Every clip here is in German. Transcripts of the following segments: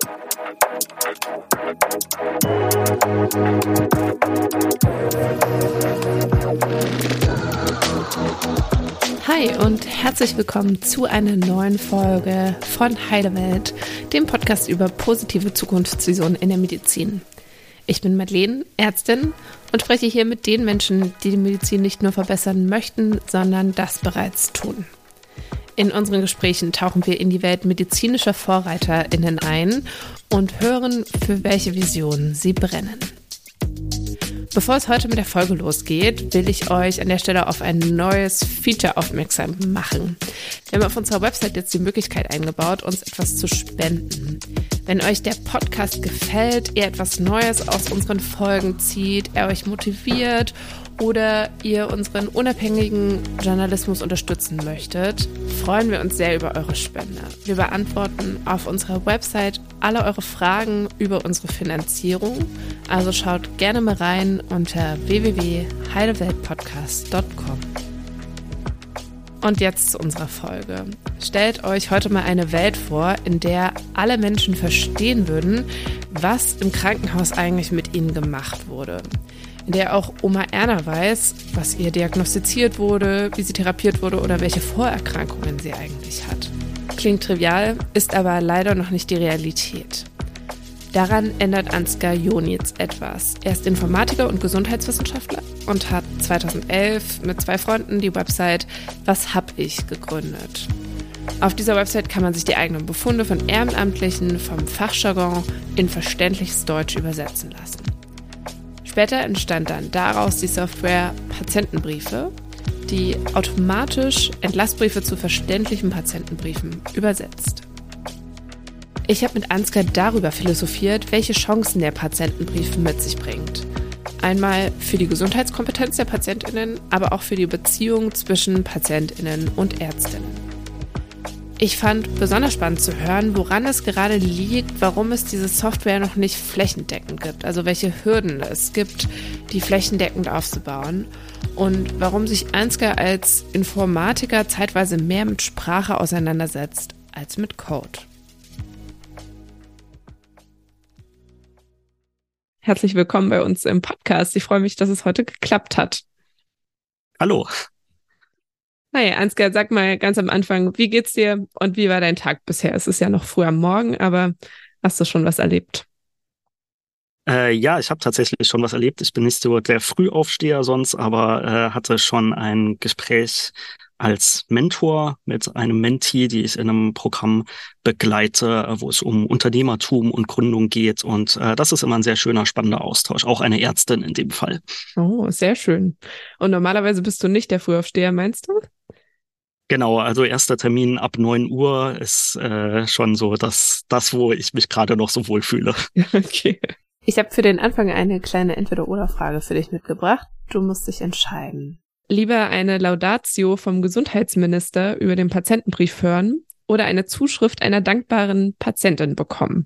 Hi und herzlich willkommen zu einer neuen Folge von Heilewelt, dem Podcast über positive Zukunftsvisionen in der Medizin. Ich bin Madeleine, Ärztin und spreche hier mit den Menschen, die die Medizin nicht nur verbessern möchten, sondern das bereits tun. In unseren Gesprächen tauchen wir in die Welt medizinischer VorreiterInnen ein und hören, für welche Visionen sie brennen. Bevor es heute mit der Folge losgeht, will ich euch an der Stelle auf ein neues Feature aufmerksam machen. Wir haben auf unserer Website jetzt die Möglichkeit eingebaut, uns etwas zu spenden. Wenn euch der Podcast gefällt, ihr etwas Neues aus unseren Folgen zieht, er euch motiviert oder ihr unseren unabhängigen Journalismus unterstützen möchtet, freuen wir uns sehr über eure Spende. Wir beantworten auf unserer Website alle eure Fragen über unsere Finanzierung. Also schaut gerne mal rein unter www.heileweltpodcast.com. Und jetzt zu unserer Folge. Stellt euch heute mal eine Welt vor, in der alle Menschen verstehen würden, was im Krankenhaus eigentlich mit ihnen gemacht wurde. In der auch Oma Erna weiß, was ihr diagnostiziert wurde, wie sie therapiert wurde oder welche Vorerkrankungen sie eigentlich hat. Klingt trivial, ist aber leider noch nicht die Realität. Daran ändert Ansgar Jonitz etwas. Er ist Informatiker und Gesundheitswissenschaftler und hat 2011 mit 2 Freunden die Website Was hab ich gegründet. Auf dieser Website kann man sich die eigenen Befunde von Ehrenamtlichen vom Fachjargon in verständliches Deutsch übersetzen lassen. Später entstand dann daraus die Software Patientenbriefe, die automatisch Entlastbriefe zu verständlichen Patientenbriefen übersetzt. Ich habe mit Ansgar darüber philosophiert, welche Chancen der Patientenbrief mit sich bringt. Einmal für die Gesundheitskompetenz der PatientInnen, aber auch für die Beziehung zwischen PatientInnen und ÄrztInnen. Ich fand besonders spannend zu hören, woran es gerade liegt, warum es diese Software noch nicht flächendeckend gibt, also welche Hürden es gibt, die flächendeckend aufzubauen und warum sich Ansgar als Informatiker zeitweise mehr mit Sprache auseinandersetzt als mit Code. Herzlich willkommen bei uns im Podcast. Ich freue mich, dass es heute geklappt hat. Hallo. Hi, Ansgar, sag mal ganz am Anfang, wie geht's dir und wie war dein Tag bisher? Es ist ja noch früh am Morgen, aber hast du schon was erlebt? Ja, ich habe tatsächlich schon was erlebt. Ich bin nicht so der Frühaufsteher sonst, aber hatte schon ein Gespräch als Mentor mit einem Mentee, die ich in einem Programm begleite, wo es um Unternehmertum und Gründung geht. Und das ist immer ein sehr schöner, spannender Austausch. Auch eine Ärztin in dem Fall. Oh, sehr schön. Und normalerweise bist du nicht der Frühaufsteher, meinst du? Genau, also erster Termin ab 9 Uhr ist schon so das, wo ich mich gerade noch so wohlfühle. Okay. Ich habe für den Anfang eine kleine Entweder-oder-Frage für dich mitgebracht. Du musst dich entscheiden. Lieber eine Laudatio vom Gesundheitsminister über den Patientenbrief hören oder eine Zuschrift einer dankbaren Patientin bekommen?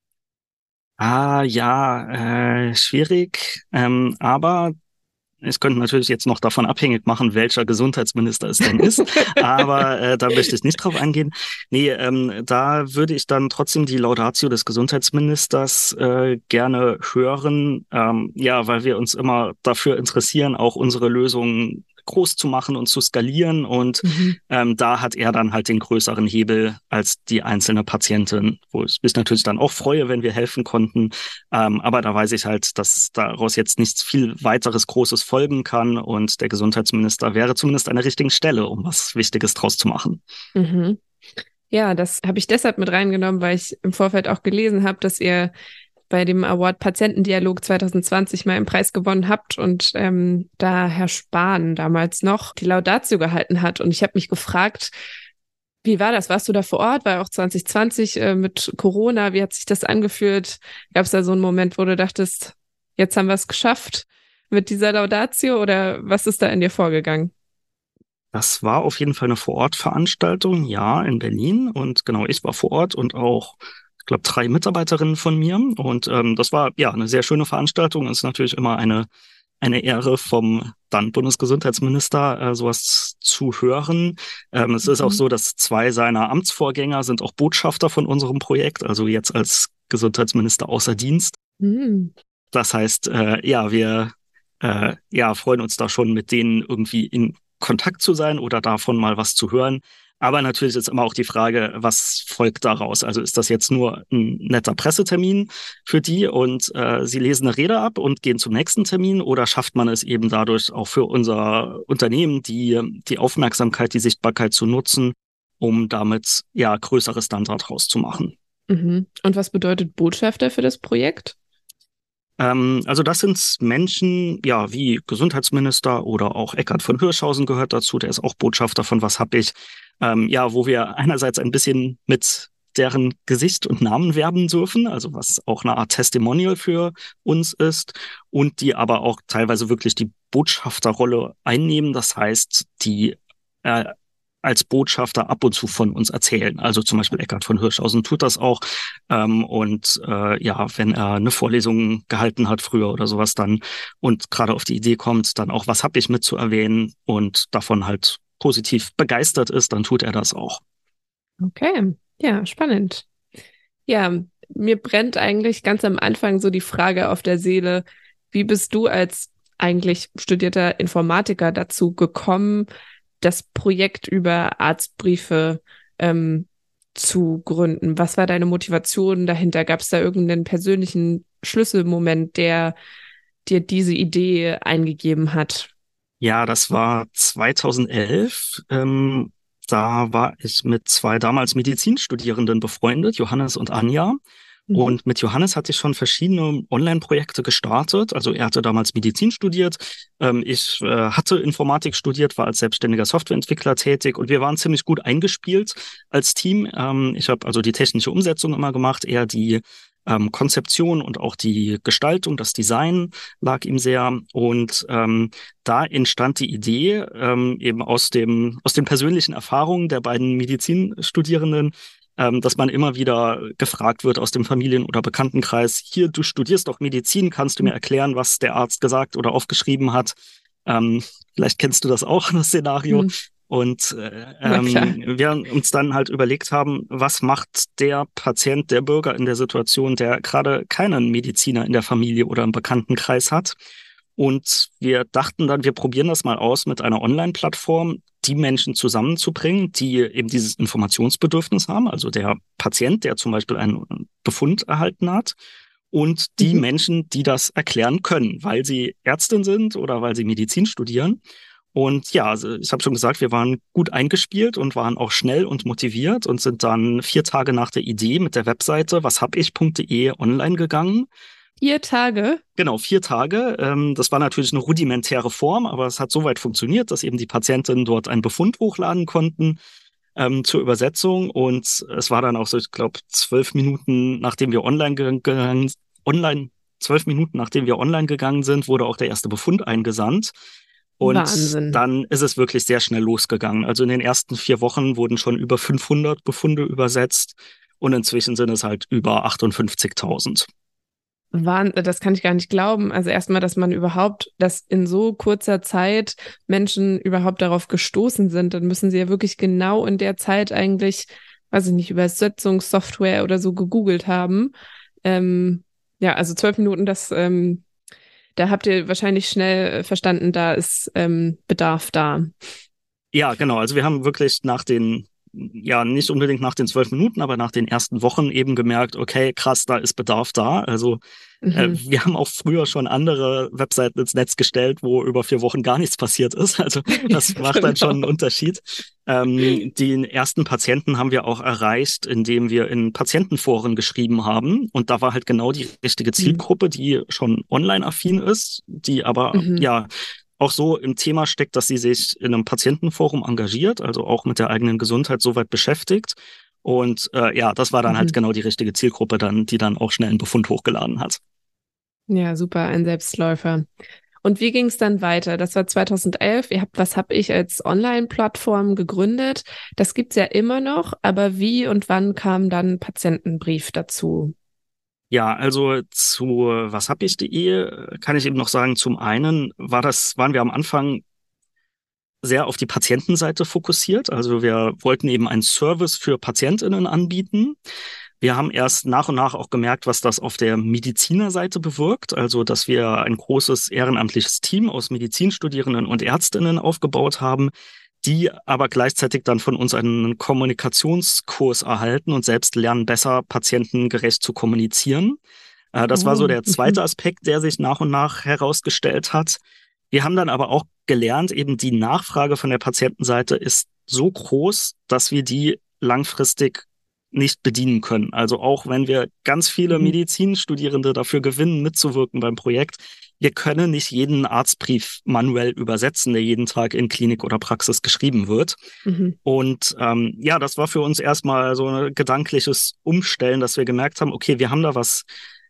Schwierig, aber ich könnte natürlich jetzt noch davon abhängig machen, welcher Gesundheitsminister es denn ist, aber da möchte ich nicht drauf eingehen. Nee, da würde ich dann trotzdem die Laudatio des Gesundheitsministers gerne hören, weil wir uns immer dafür interessieren, auch unsere Lösungen groß zu machen und zu skalieren und da hat er dann halt den größeren Hebel als die einzelne Patientin, wo ich mich natürlich dann auch freue, wenn wir helfen konnten, aber da weiß ich halt, dass daraus jetzt nichts viel weiteres Großes folgen kann und der Gesundheitsminister wäre zumindest an der richtigen Stelle, um was Wichtiges draus zu machen. Mhm. Ja, das habe ich deshalb mit reingenommen, weil ich im Vorfeld auch gelesen habe, dass ihr bei dem Award Patientendialog 2020 mal einen Preis gewonnen habt und da Herr Spahn damals noch die Laudatio gehalten hat. Und ich habe mich gefragt, wie war das? Warst du da vor Ort? War auch 2020 mit Corona? Wie hat sich das angefühlt? Gab es da so einen Moment, wo du dachtest, jetzt haben wir es geschafft mit dieser Laudatio oder was ist da in dir vorgegangen? Das war auf jeden Fall eine Vor-Ort-Veranstaltung, ja, in Berlin. Und genau, ich war vor Ort und auch, ich glaube, 3 Mitarbeiterinnen von mir. Und das war ja eine sehr schöne Veranstaltung. Es ist natürlich immer eine Ehre vom dann Bundesgesundheitsminister, sowas zu hören. Es ist auch so, dass 2 seiner Amtsvorgänger sind auch Botschafter von unserem Projekt. Also jetzt als Gesundheitsminister außer Dienst. Hm. Das heißt, ja, wir freuen uns da schon, mit denen irgendwie in Kontakt zu sein oder davon mal was zu hören. Aber natürlich ist immer auch die Frage, was folgt daraus? Also ist das jetzt nur ein netter Pressetermin für die und sie lesen eine Rede ab und gehen zum nächsten Termin oder schafft man es eben dadurch auch für unser Unternehmen, die Aufmerksamkeit, die Sichtbarkeit zu nutzen, um damit ja größeres dann daraus zu machen? Mhm. Und was bedeutet Botschafter für das Projekt? Also das sind Menschen, ja, wie Gesundheitsminister oder auch Eckhard von Hirschhausen gehört dazu, der ist auch Botschafter von Was hab ich, ja, wo wir einerseits ein bisschen mit deren Gesicht und Namen werben dürfen, also was auch eine Art Testimonial für uns ist und die aber auch teilweise wirklich die Botschafterrolle einnehmen, das heißt, die äh, als Botschafter ab und zu von uns erzählen. Also zum Beispiel Eckhard von Hirschhausen tut das auch. Ja, wenn er eine Vorlesung gehalten hat früher oder sowas dann und gerade auf die Idee kommt, dann auch, was hab ich mit zu erwähnen und davon halt positiv begeistert ist, dann tut er das auch. Okay, ja, spannend. Ja, mir brennt eigentlich ganz am Anfang so die Frage auf der Seele, wie bist du als eigentlich studierter Informatiker dazu gekommen, das Projekt über Arztbriefe zu gründen? Was war deine Motivation dahinter? Gab es da irgendeinen persönlichen Schlüsselmoment, der dir diese Idee eingegeben hat? Ja, das war 2011. Da war ich mit zwei damals Medizinstudierenden befreundet, Johannes und Anja. Mhm. Und mit Johannes hatte ich schon verschiedene Online-Projekte gestartet. Also er hatte damals Medizin studiert. Ich hatte Informatik studiert, war als selbstständiger Softwareentwickler tätig und wir waren ziemlich gut eingespielt als Team. Ich habe also die technische Umsetzung immer gemacht, eher die Konzeption und auch die Gestaltung, das Design lag ihm sehr. Und da entstand die Idee, eben aus den persönlichen Erfahrungen der beiden Medizinstudierenden, dass man immer wieder gefragt wird aus dem Familien- oder Bekanntenkreis, hier, du studierst doch Medizin, kannst du mir erklären, was der Arzt gesagt oder aufgeschrieben hat? Ähm, Vielleicht kennst du das auch, das Szenario. Hm, Und na klar. wir uns dann halt überlegt haben, was macht der Patient, der Bürger in der Situation, der gerade keinen Mediziner in der Familie oder im Bekanntenkreis hat? Und wir dachten dann, wir probieren das mal aus mit einer Online-Plattform, die Menschen zusammenzubringen, die eben dieses Informationsbedürfnis haben, also der Patient, der zum Beispiel einen Befund erhalten hat, und die Mhm. Menschen, die das erklären können, weil sie Ärztin sind oder weil sie Medizin studieren. Und ja, also ich habe schon gesagt, wir waren gut eingespielt und waren auch schnell und motiviert und sind dann 4 Tage nach der Idee mit der Webseite washab-ich.de online gegangen. 4 Tage? Genau, 4 Tage. Das war natürlich eine rudimentäre Form, aber es hat soweit funktioniert, dass eben die Patientinnen dort einen Befund hochladen konnten zur Übersetzung. Und es war dann auch so, ich glaube, 12 Minuten, nachdem wir online, 12 Minuten, nachdem wir online gegangen sind, wurde auch der erste Befund eingesandt. Und Wahnsinn. dann ist es wirklich sehr schnell losgegangen. Also in den ersten 4 Wochen wurden schon über 500 Befunde übersetzt und inzwischen sind es halt über 58.000. Das kann ich gar nicht glauben. Also erstmal, dass man überhaupt, dass in so kurzer Zeit Menschen überhaupt darauf gestoßen sind, dann müssen sie ja wirklich genau in der Zeit eigentlich, weiß ich nicht, Übersetzungssoftware oder so gegoogelt haben. Ja, also 12 Minuten, da habt ihr wahrscheinlich schnell verstanden, da ist Bedarf da. Ja, genau. Also wir haben wirklich ja, nicht unbedingt nach den 12 Minuten, aber nach den ersten Wochen eben gemerkt, okay, krass, da ist Bedarf da. Also Mhm. wir haben auch früher schon andere Webseiten ins Netz gestellt, wo über 4 Wochen gar nichts passiert ist. Also das macht dann schon Genau. einen Unterschied. Den ersten Patienten haben wir auch erreicht, indem wir in Patientenforen geschrieben haben. Und da war halt genau die richtige Mhm. Zielgruppe, die schon online-affin ist, die aber Mhm. ja auch so im Thema steckt, dass sie sich in einem Patientenforum engagiert, also auch mit der eigenen Gesundheit soweit beschäftigt. Und ja, das war dann halt Mhm. genau die richtige Zielgruppe dann, die dann auch schnell einen Befund hochgeladen hat. Ja, super, ein Selbstläufer. Und wie ging es dann weiter? Das war 2011. Was habe ich als Online-Plattform gegründet? Das gibt's ja immer noch, aber wie und wann kam dann Patientenbrief dazu? Ja, also zu was hab ich.de kann ich eben noch sagen, zum einen waren wir am Anfang sehr auf die Patientenseite fokussiert. Also wir wollten eben einen Service für PatientInnen anbieten. Wir haben erst nach und nach auch gemerkt, was das auf der Medizinerseite bewirkt. Also, dass wir ein großes ehrenamtliches Team aus Medizinstudierenden und Ärztinnen aufgebaut haben, die aber gleichzeitig dann von uns einen Kommunikationskurs erhalten und selbst lernen, besser patientengerecht zu kommunizieren. Das war so Oh. der zweite Aspekt, der sich nach und nach herausgestellt hat. Wir haben dann aber auch gelernt, eben die Nachfrage von der Patientenseite ist so groß, dass wir die langfristig nicht bedienen können. Also auch wenn wir ganz viele Mhm. Medizinstudierende dafür gewinnen, mitzuwirken beim Projekt, wir können nicht jeden Arztbrief manuell übersetzen, der jeden Tag in Klinik oder Praxis geschrieben wird. Mhm. Und ja, das war für uns erstmal so ein gedankliches Umstellen, dass wir gemerkt haben, okay, wir haben da was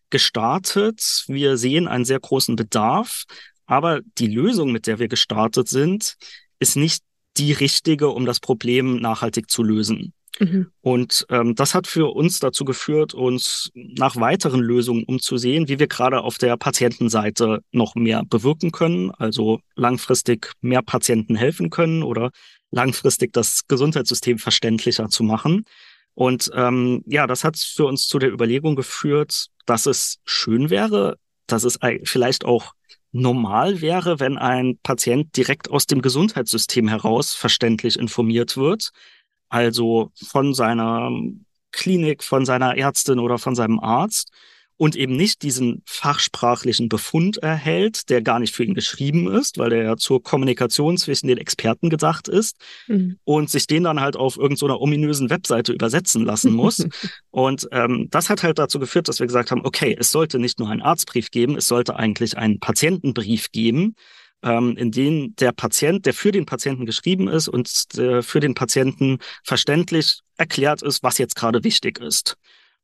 gestartet, wir sehen einen sehr großen Bedarf, aber die Lösung, mit der wir gestartet sind, ist nicht die richtige, um das Problem nachhaltig zu lösen. Mhm. Und das hat für uns dazu geführt, uns nach weiteren Lösungen umzusehen, wie wir gerade auf der Patientenseite noch mehr bewirken können, also langfristig mehr Patienten helfen können oder langfristig das Gesundheitssystem verständlicher zu machen. Und ja, das hat für uns zu der Überlegung geführt, dass es schön wäre, dass es vielleicht auch normal wäre, wenn ein Patient direkt aus dem Gesundheitssystem heraus verständlich informiert wird, also von seiner Klinik, von seiner Ärztin oder von seinem Arzt und eben nicht diesen fachsprachlichen Befund erhält, der gar nicht für ihn geschrieben ist, weil der ja zur Kommunikation zwischen den Experten gedacht ist Mhm. und sich den dann halt auf irgendeiner so ominösen Webseite übersetzen lassen muss. Und das hat halt dazu geführt, dass wir gesagt haben, okay, es sollte nicht nur einen Arztbrief geben, es sollte eigentlich einen Patientenbrief geben, in dem der Patient, der für den Patienten geschrieben ist und für den Patienten verständlich erklärt ist, was jetzt gerade wichtig ist.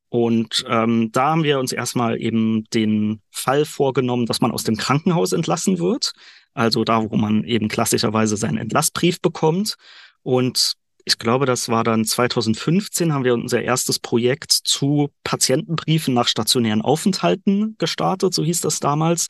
Und da haben wir uns erstmal eben den Fall vorgenommen, dass man aus dem Krankenhaus entlassen wird. Also da, wo man eben klassischerweise seinen Entlassbrief bekommt. Und ich glaube, das war dann 2015, haben wir unser erstes Projekt zu Patientenbriefen nach stationären Aufenthalten gestartet, so hieß das damals.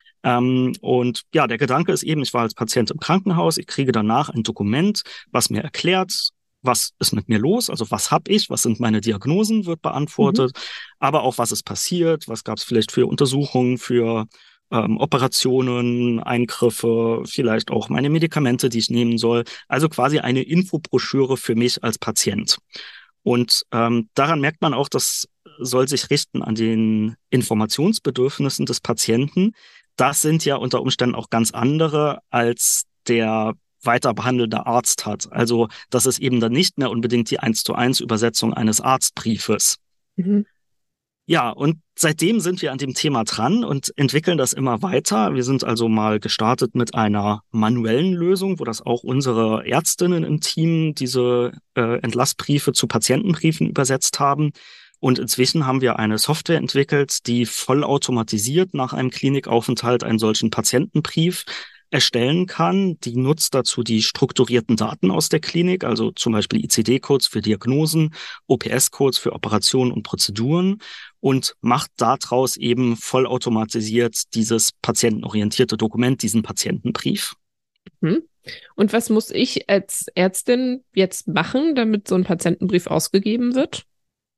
Und ja, der Gedanke ist eben, ich war als Patient im Krankenhaus, ich kriege danach ein Dokument, was mir erklärt, was ist mit mir los, also was habe ich, was sind meine Diagnosen, wird Mhm. beantwortet, aber auch was ist passiert, was gab es vielleicht für Untersuchungen, für Operationen, Eingriffe, vielleicht auch meine Medikamente, die ich nehmen soll. Also quasi eine Infobroschüre für mich als Patient. Und daran merkt man auch, das soll sich richten an den Informationsbedürfnissen des Patienten. Das sind ja unter Umständen auch ganz andere, als der weiter behandelnde Arzt hat. Also das ist eben dann nicht mehr unbedingt die 1:1 Übersetzung eines Arztbriefes. Mhm. Ja, und seitdem sind wir an dem Thema dran und entwickeln das immer weiter. Wir sind also mal gestartet mit einer manuellen Lösung, wo das auch unsere Ärztinnen im Team diese Entlassbriefe zu Patientenbriefen übersetzt haben. Und inzwischen haben wir eine Software entwickelt, die vollautomatisiert nach einem Klinikaufenthalt einen solchen Patientenbrief erstellen kann. Die nutzt dazu die strukturierten Daten aus der Klinik, also zum Beispiel ICD-Codes für Diagnosen, OPS-Codes für Operationen und Prozeduren und macht daraus eben vollautomatisiert dieses patientenorientierte Dokument, diesen Patientenbrief. Mhm. Und was muss ich als Ärztin jetzt machen, damit so ein Patientenbrief ausgegeben wird?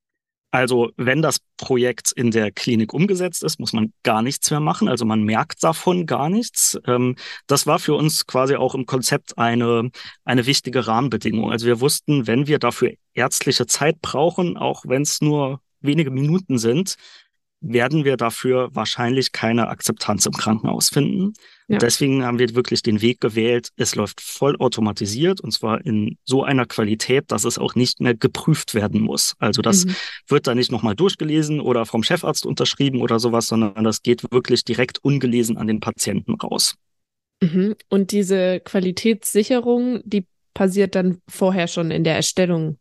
Also wenn das Projekt in der Klinik umgesetzt ist, muss man gar nichts mehr machen. Also man merkt davon gar nichts. Das war für uns quasi auch im Konzept eine wichtige Rahmenbedingung. Also wir wussten, wenn wir dafür ärztliche Zeit brauchen, auch wenn es nur wenige Minuten sind, werden wir dafür wahrscheinlich keine Akzeptanz im Krankenhaus finden. Und Ja. deswegen haben wir wirklich den Weg gewählt, es läuft vollautomatisiert und zwar in so einer Qualität, dass es auch nicht mehr geprüft werden muss. Also das Mhm. wird da nicht nochmal durchgelesen oder vom Chefarzt unterschrieben oder sowas, sondern das geht wirklich direkt ungelesen an den Patienten raus. Mhm. Und diese Qualitätssicherung, die passiert dann vorher schon in der Erstellung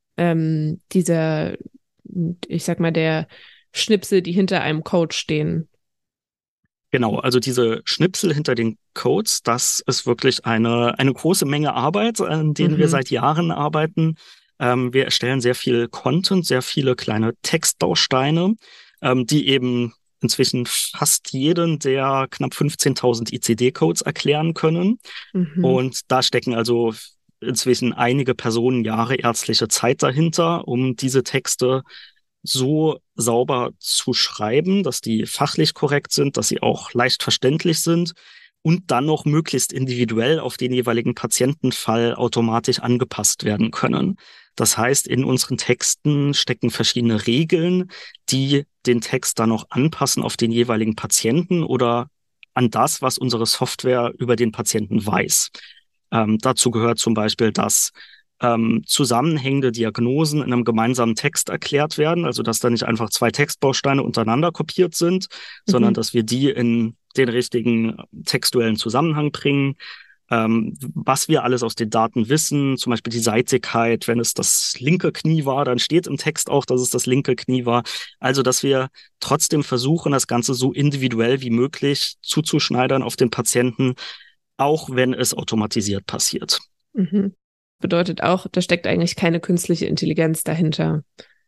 dieser, ich sag mal, der Schnipsel, die hinter einem Code stehen. Genau, also diese Schnipsel hinter den Codes, das ist wirklich eine große Menge Arbeit, an denen wir Mhm. seit Jahren arbeiten. Wir erstellen sehr viel Content, sehr viele kleine Textbausteine, die eben inzwischen fast jeden der knapp 15.000 ICD-Codes erklären können. Mhm. Und da stecken also inzwischen einige Personenjahre ärztliche Zeit dahinter, um diese Texte so sauber zu schreiben, dass die fachlich korrekt sind, dass sie auch leicht verständlich sind und dann noch möglichst individuell auf den jeweiligen Patientenfall automatisch angepasst werden können. Das heißt, in unseren Texten stecken verschiedene Regeln, die den Text dann noch anpassen auf den jeweiligen Patienten oder an das, was unsere Software über den Patienten weiß. Dazu gehört zum Beispiel, dass zusammenhängende Diagnosen in einem gemeinsamen Text erklärt werden, also dass da nicht einfach zwei Textbausteine untereinander kopiert sind, sondern dass wir die in den richtigen textuellen Zusammenhang bringen. Was wir alles aus den Daten wissen, zum Beispiel die Seitigkeit, wenn es das linke Knie war, dann steht im Text auch, dass es das linke Knie war. Also, dass wir trotzdem versuchen, das Ganze so individuell wie möglich zuzuschneidern auf den Patienten, auch wenn es automatisiert passiert. Mhm. Bedeutet auch, da steckt eigentlich keine künstliche Intelligenz dahinter.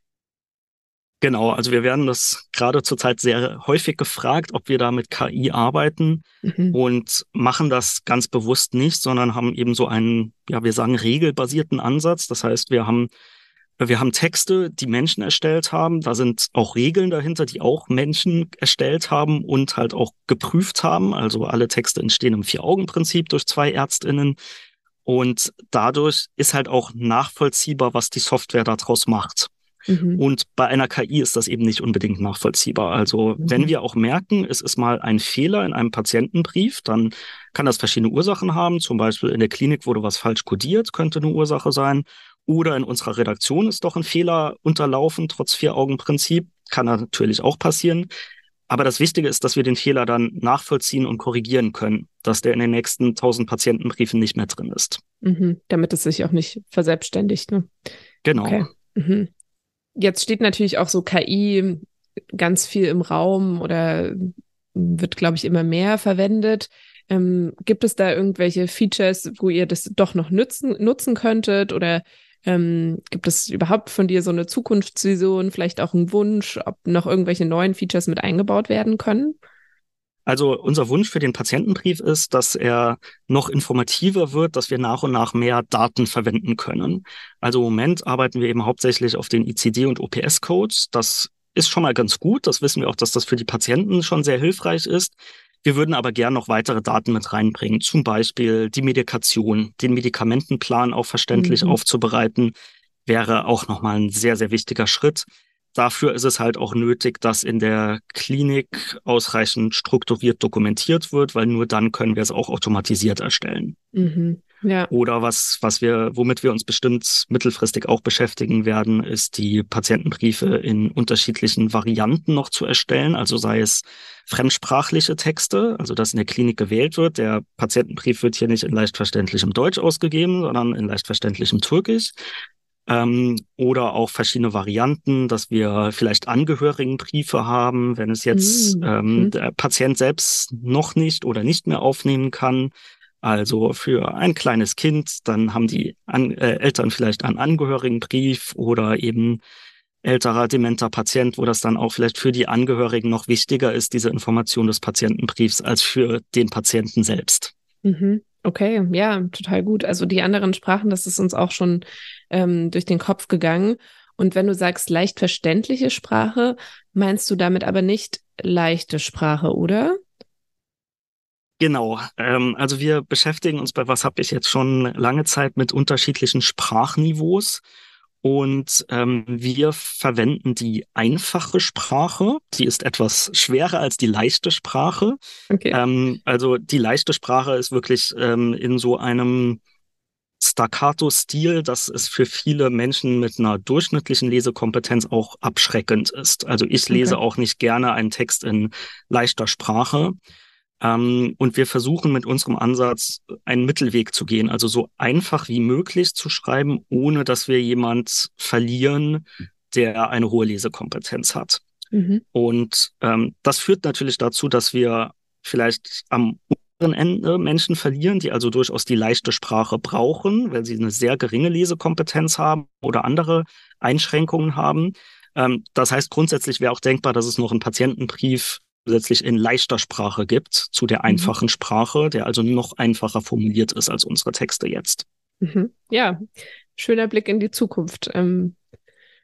Genau, also wir werden das gerade zurzeit sehr häufig gefragt, ob wir da mit KI arbeiten und machen das ganz bewusst nicht, sondern haben eben so einen, ja, wir sagen regelbasierten Ansatz. Das heißt, wir haben Texte, die Menschen erstellt haben. Da sind auch Regeln dahinter, die auch Menschen erstellt haben und halt auch geprüft haben. Also alle Texte entstehen im Vier-Augen-Prinzip durch zwei ÄrztInnen. Und dadurch ist halt auch nachvollziehbar, was die Software daraus macht. Und bei einer KI ist das eben nicht unbedingt nachvollziehbar. Also wenn wir auch merken, es ist mal ein Fehler in einem Patientenbrief, dann kann das verschiedene Ursachen haben. Zum Beispiel in der Klinik wurde was falsch kodiert, könnte eine Ursache sein. Oder in unserer Redaktion ist doch ein Fehler unterlaufen, trotz Vier-Augen-Prinzip. Kann natürlich auch passieren. Aber das Wichtige ist, dass wir den Fehler dann nachvollziehen und korrigieren können, dass der in den nächsten 1000 Patientenbriefen nicht mehr drin ist. Damit es sich auch nicht verselbstständigt, ne? Genau. Okay. Jetzt steht natürlich auch so KI ganz viel im Raum oder wird, glaube ich, immer mehr verwendet. Gibt es da irgendwelche Features, wo ihr das doch noch nutzen könntet? Oder gibt es überhaupt von dir so eine Zukunftsvision, vielleicht auch einen Wunsch, ob noch irgendwelche neuen Features mit eingebaut werden können? Also unser Wunsch für den Patientenbrief ist, dass er noch informativer wird, dass wir nach und nach mehr Daten verwenden können. Also im Moment arbeiten wir eben hauptsächlich auf den ICD- und OPS-Codes. Das ist schon mal ganz gut. Das wissen wir auch, dass das für die Patienten schon sehr hilfreich ist. Wir würden aber gern noch weitere Daten mit reinbringen, zum Beispiel die Medikation, den Medikamentenplan auch verständlich aufzubereiten, wäre auch nochmal ein sehr, sehr wichtiger Schritt. Dafür ist es halt auch nötig, dass in der Klinik ausreichend strukturiert dokumentiert wird, weil nur dann können wir es auch automatisiert erstellen. Ja. Oder womit wir uns bestimmt mittelfristig auch beschäftigen werden, ist die Patientenbriefe in unterschiedlichen Varianten noch zu erstellen. Also sei es fremdsprachliche Texte, also dass in der Klinik gewählt wird. Der Patientenbrief wird hier nicht in leicht verständlichem Deutsch ausgegeben, sondern in leicht verständlichem Türkisch. Oder auch verschiedene Varianten, dass wir vielleicht Angehörigenbriefe haben, wenn es jetzt der Patient selbst noch nicht oder nicht mehr aufnehmen kann. Also für ein kleines Kind, dann haben die Eltern vielleicht einen Angehörigenbrief oder eben älterer, dementer Patient, wo das dann auch vielleicht für die Angehörigen noch wichtiger ist, diese Information des Patientenbriefs, als für den Patienten selbst. Okay, ja, total gut. Also die anderen Sprachen, das ist uns auch schon durch den Kopf gegangen. Und wenn du sagst leicht verständliche Sprache, meinst du damit aber nicht leichte Sprache, oder? Genau, also wir beschäftigen uns bei Was hab ich jetzt schon lange Zeit mit unterschiedlichen Sprachniveaus und wir verwenden die einfache Sprache, die ist etwas schwerer als die leichte Sprache. Okay. Also die leichte Sprache ist wirklich in so einem Staccato-Stil, dass es für viele Menschen mit einer durchschnittlichen Lesekompetenz auch abschreckend ist. Also ich lese auch nicht gerne einen Text in leichter Sprache. Und wir versuchen mit unserem Ansatz einen Mittelweg zu gehen, also so einfach wie möglich zu schreiben, ohne dass wir jemand verlieren, der eine hohe Lesekompetenz hat. Und das führt natürlich dazu, dass wir vielleicht am unteren Ende Menschen verlieren, die also durchaus die leichte Sprache brauchen, weil sie eine sehr geringe Lesekompetenz haben oder andere Einschränkungen haben. Das heißt, grundsätzlich wäre auch denkbar, dass es noch einen Patientenbrief zusätzlich in leichter Sprache gibt zu der einfachen Sprache, der also noch einfacher formuliert ist als unsere Texte jetzt. Ja, schöner Blick in die Zukunft.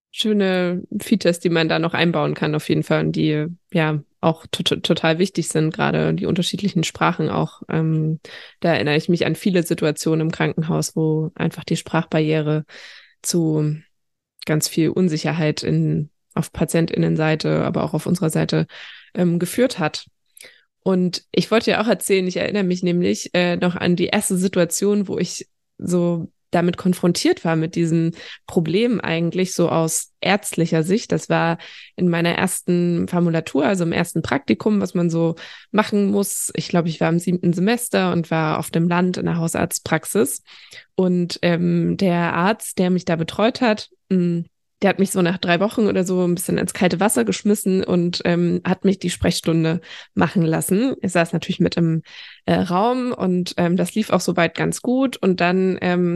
schöne Features, die man da noch einbauen kann, auf jeden Fall, und die ja auch total wichtig sind, gerade die unterschiedlichen Sprachen auch. Da erinnere ich mich an viele Situationen im Krankenhaus, wo einfach die Sprachbarriere zu ganz viel Unsicherheit auf PatientInnenseite, aber auch auf unserer Seite geführt hat. Und ich wollte ja auch erzählen, ich erinnere mich nämlich noch an die erste Situation, wo ich so damit konfrontiert war, mit diesen Problemen eigentlich so aus ärztlicher Sicht. Das war in meiner ersten Formulatur, also im ersten Praktikum, was man so machen muss. Ich glaube, ich war im 7. Semester und war auf dem Land in der Hausarztpraxis. Und der Arzt, der mich da betreut hat, der hat mich so nach 3 Wochen oder so ein bisschen ins kalte Wasser geschmissen und hat mich die Sprechstunde machen lassen. Ich saß natürlich mit im Raum und das lief auch soweit ganz gut. Und dann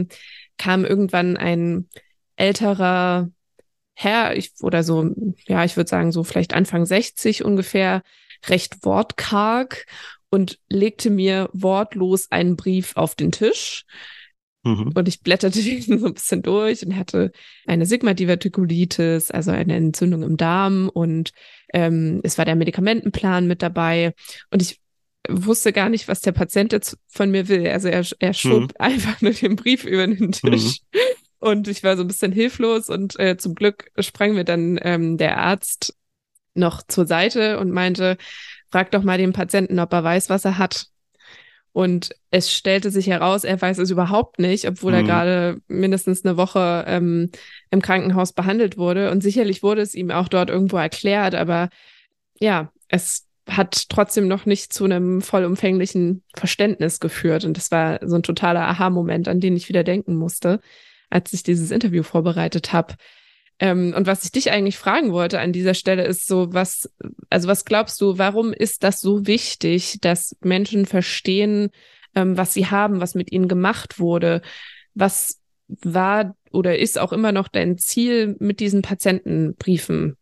kam irgendwann ein älterer Herr, oder so, ja, ich würde sagen, so vielleicht Anfang 60 ungefähr, recht wortkarg und legte mir wortlos einen Brief auf den Tisch. Mhm. Und ich blätterte diesen so ein bisschen durch und hatte eine Sigma-Divertikulitis, also eine Entzündung im Darm. Und es war der Medikamentenplan mit dabei. Und ich wusste gar nicht, was der Patient jetzt von mir will. Also er Mhm. schob einfach nur den Brief über den Mhm. Tisch. Und ich war so ein bisschen hilflos. Und zum Glück sprang mir dann der Arzt noch zur Seite und meinte, frag doch mal den Patienten, ob er weiß, was er hat. Und es stellte sich heraus, er weiß es überhaupt nicht, obwohl er Mhm. gerade mindestens eine Woche im Krankenhaus behandelt wurde. Und sicherlich wurde es ihm auch dort irgendwo erklärt, aber ja, es hat trotzdem noch nicht zu einem vollumfänglichen Verständnis geführt. Und das war so ein totaler Aha-Moment, an den ich wieder denken musste, als ich dieses Interview vorbereitet habe. Und was ich dich eigentlich fragen wollte an dieser Stelle ist so, was glaubst du, warum ist das so wichtig, dass Menschen verstehen, was sie haben, was mit ihnen gemacht wurde? Was war oder ist auch immer noch dein Ziel mit diesen Patientenbriefen?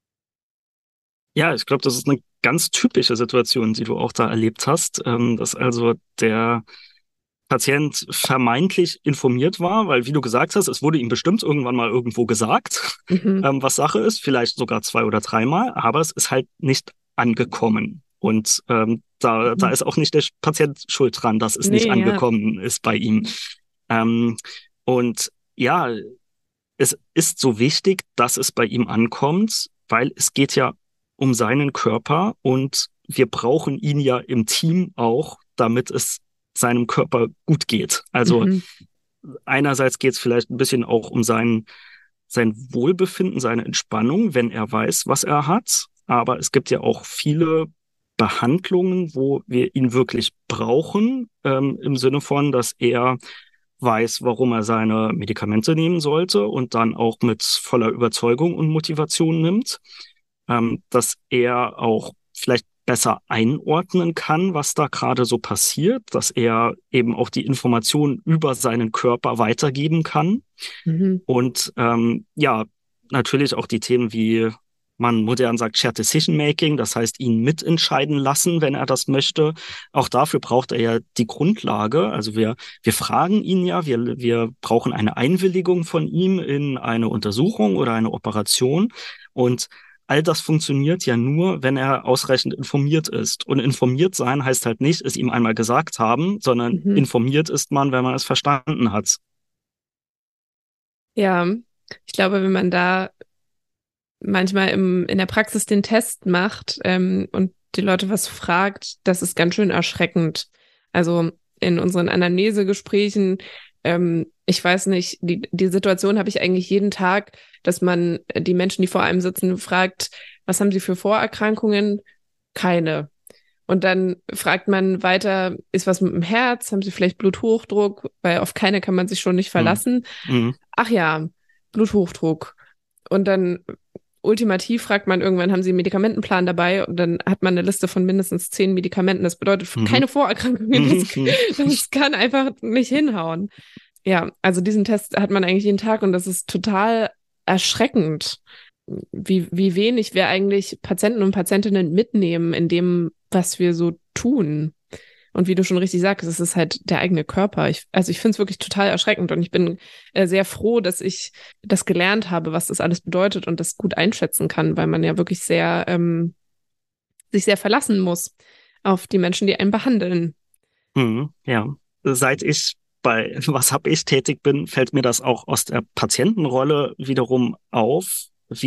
Ja, ich glaube, das ist eine ganz typische Situation, die du auch da erlebt hast, dass also der Patient vermeintlich informiert war, weil, wie du gesagt hast, es wurde ihm bestimmt irgendwann mal irgendwo gesagt, Mhm. was Sache ist, vielleicht sogar 2 oder 3 Mal, aber es ist halt nicht angekommen. Und da Mhm. ist auch nicht der Patient schuld dran, dass es nicht Nee, ja. angekommen ist bei ihm. Ähm, und ja, es ist so wichtig, dass es bei ihm ankommt, weil es geht ja um seinen Körper und wir brauchen ihn ja im Team auch, damit es seinem Körper gut geht. Also Mhm. einerseits geht es vielleicht ein bisschen auch um sein Wohlbefinden, seine Entspannung, wenn er weiß, was er hat. Aber es gibt ja auch viele Behandlungen, wo wir ihn wirklich brauchen, im Sinne von, dass er weiß, warum er seine Medikamente nehmen sollte und dann auch mit voller Überzeugung und Motivation nimmt, dass er auch vielleicht besser einordnen kann, was da gerade so passiert, dass er eben auch die Informationen über seinen Körper weitergeben kann Mhm. und ja, natürlich auch die Themen wie man modern sagt, Shared Decision Making, das heißt, ihn mitentscheiden lassen, wenn er das möchte. Auch dafür braucht er ja die Grundlage. Also wir fragen ihn ja, wir brauchen eine Einwilligung von ihm in eine Untersuchung oder eine Operation. Und all das funktioniert ja nur, wenn er ausreichend informiert ist. Und informiert sein heißt halt nicht, es ihm einmal gesagt haben, sondern Mhm. informiert ist man, wenn man es verstanden hat. Ja, ich glaube, wenn man da manchmal in der Praxis den Test macht und die Leute was fragt, das ist ganz schön erschreckend. Also in unseren Anamnesegesprächen, ich weiß nicht, die Situation habe ich eigentlich jeden Tag, dass man die Menschen, die vor einem sitzen, fragt, was haben sie für Vorerkrankungen? Keine. Und dann fragt man weiter, ist was mit dem Herz? Haben sie vielleicht Bluthochdruck? Weil auf keine kann man sich schon nicht Hm. verlassen. Hm. Ach ja, Bluthochdruck. Und dann ultimativ fragt man irgendwann, haben Sie einen Medikamentenplan dabei? Und dann hat man eine Liste von mindestens 10 Medikamenten. Das bedeutet Mhm. keine Vorerkrankungen. Mhm. Mhm. Das kann einfach nicht hinhauen. Ja, also diesen Test hat man eigentlich jeden Tag und das ist total erschreckend, wie wenig wir eigentlich Patienten und Patientinnen mitnehmen in dem, was wir so tun. Und wie du schon richtig sagst, es ist halt der eigene Körper. Also ich finde es wirklich total erschreckend und ich bin sehr froh, dass ich das gelernt habe, was das alles bedeutet und das gut einschätzen kann, weil man ja wirklich sich sehr verlassen muss auf die Menschen, die einen behandeln. Ja. Seit ich bei Was hab ich tätig bin, fällt mir das auch aus der Patientenrolle wiederum auf,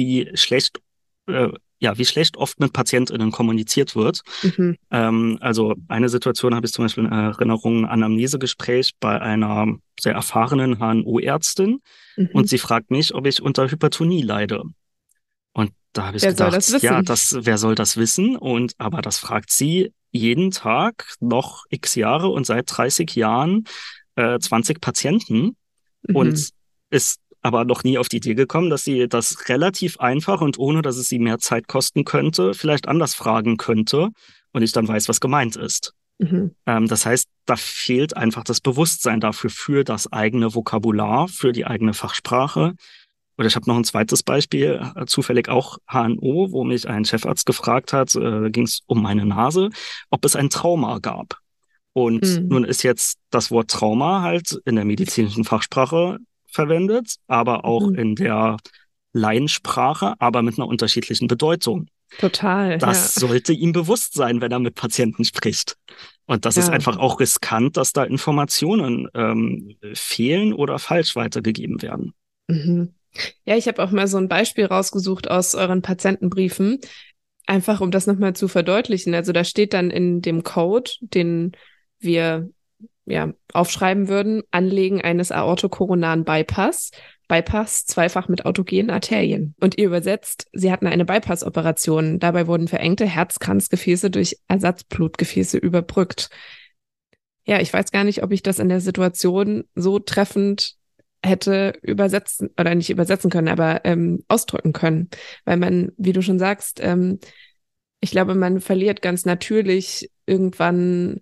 äh, wie schlecht oft mit PatientInnen kommuniziert wird. Mhm. Also eine Situation habe ich zum Beispiel in Erinnerung, ein Anamnesegespräch bei einer sehr erfahrenen HNO-Ärztin Mhm. und sie fragt mich, ob ich unter Hypertonie leide. Und da habe ich Wer soll das gedacht, ja, wissen? wer soll das wissen? Aber das fragt sie jeden Tag, noch x Jahre und seit 30 Jahren 20 Patienten Mhm. und ist aber noch nie auf die Idee gekommen, dass sie das relativ einfach und ohne, dass es sie mehr Zeit kosten könnte, vielleicht anders fragen könnte und ich dann weiß, was gemeint ist. Mhm. Das heißt, da fehlt einfach das Bewusstsein dafür, für das eigene Vokabular, für die eigene Fachsprache. Oder ich habe noch ein zweites Beispiel, zufällig auch HNO, wo mich ein Chefarzt gefragt hat, ging es um meine Nase, ob es ein Trauma gab. Und Mhm. nun ist jetzt das Wort Trauma halt in der medizinischen Fachsprache verwendet, aber auch Mhm. in der Laiensprache, aber mit einer unterschiedlichen Bedeutung. Total, ja. Das sollte ihm bewusst sein, wenn er mit Patienten spricht. Und das ist Ja. einfach auch riskant, dass da Informationen fehlen oder falsch weitergegeben werden. Mhm. Ja, ich habe auch mal so ein Beispiel rausgesucht aus euren Patientenbriefen, einfach um das nochmal zu verdeutlichen. Also da steht dann in dem Code, den wir ja aufschreiben würden, Anlegen eines aortokoronaren Bypass. Bypass zweifach mit autogenen Arterien. Und ihr übersetzt, sie hatten eine Bypass-Operation. Dabei wurden verengte Herzkranzgefäße durch Ersatzblutgefäße überbrückt. Ja, ich weiß gar nicht, ob ich das in der Situation so treffend hätte übersetzen oder nicht übersetzen können, aber ausdrücken können. Weil man, wie du schon sagst, ich glaube, man verliert ganz natürlich irgendwann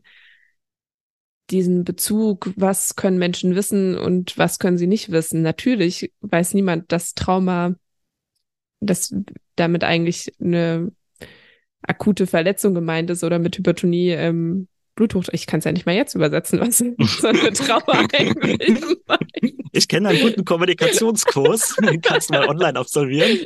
diesen Bezug, was können Menschen wissen und was können sie nicht wissen. Natürlich weiß niemand, dass Trauma, dass damit eigentlich eine akute Verletzung gemeint ist oder mit Hypertonie Bluthochdruck. Ich kann es ja nicht mal jetzt übersetzen, was so eine Trauma eigentlich meint. Ich kenne einen guten Kommunikationskurs, den kannst du mal online absolvieren.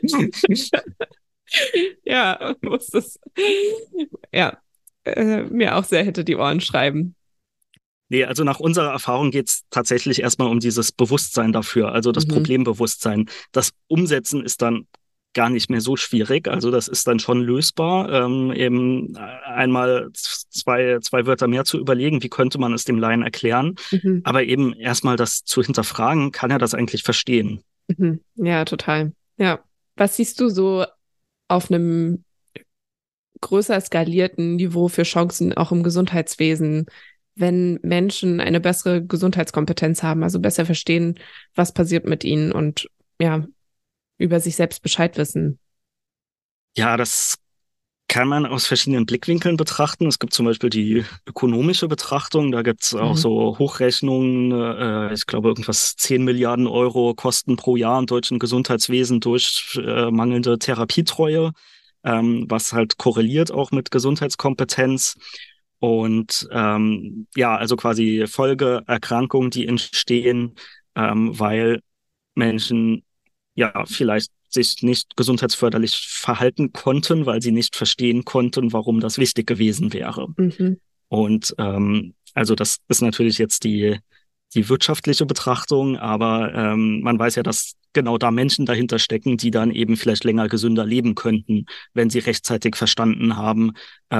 Ja, muss das ja mir auch sehr hinter die Ohren schreiben. Nee, also nach unserer Erfahrung geht's tatsächlich erstmal um dieses Bewusstsein dafür, also das Mhm. Problembewusstsein. Das Umsetzen ist dann gar nicht mehr so schwierig, also das ist dann schon lösbar, eben einmal zwei Wörter mehr zu überlegen, wie könnte man es dem Laien erklären, Mhm. aber eben erstmal das zu hinterfragen, kann er das eigentlich verstehen? Mhm. Ja, total. Ja. Was siehst du so auf einem größer skalierten Niveau für Chancen auch im Gesundheitswesen, wenn Menschen eine bessere Gesundheitskompetenz haben, also besser verstehen, was passiert mit ihnen und ja, über sich selbst Bescheid wissen. Ja, das kann man aus verschiedenen Blickwinkeln betrachten. Es gibt zum Beispiel die ökonomische Betrachtung. Da gibt es auch Mhm. so Hochrechnungen. Ich glaube, irgendwas 10 Milliarden Euro Kosten pro Jahr im deutschen Gesundheitswesen durch mangelnde Therapietreue, was halt korreliert auch mit Gesundheitskompetenz. Und ja, also quasi Folgeerkrankungen, die entstehen, weil Menschen ja vielleicht sich nicht gesundheitsförderlich verhalten konnten, weil sie nicht verstehen konnten, warum das wichtig gewesen wäre. Mhm. Und also das ist natürlich jetzt die wirtschaftliche Betrachtung, aber man weiß ja, dass genau da Menschen dahinter stecken, die dann eben vielleicht länger gesünder leben könnten, wenn sie rechtzeitig verstanden haben,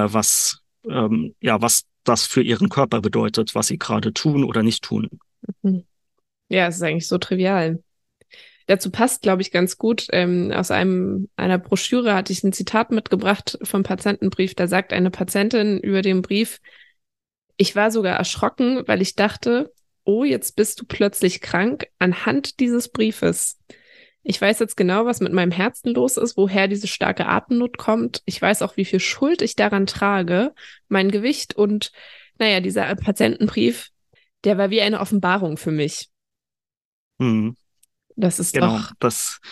was das für ihren Körper bedeutet, was sie gerade tun oder nicht tun. Mhm. Ja, es ist eigentlich so trivial. Dazu passt, glaube ich, ganz gut. Aus einer Broschüre hatte ich ein Zitat mitgebracht vom Patientenbrief. Da sagt eine Patientin über den Brief: Ich war sogar erschrocken, weil ich dachte, oh, jetzt bist du plötzlich krank anhand dieses Briefes. Ich weiß jetzt genau, was mit meinem Herzen los ist, woher diese starke Atemnot kommt. Ich weiß auch, wie viel Schuld ich daran trage, mein Gewicht und, naja, dieser Patientenbrief, der war wie eine Offenbarung für mich. Hm, Das ist genau, doch,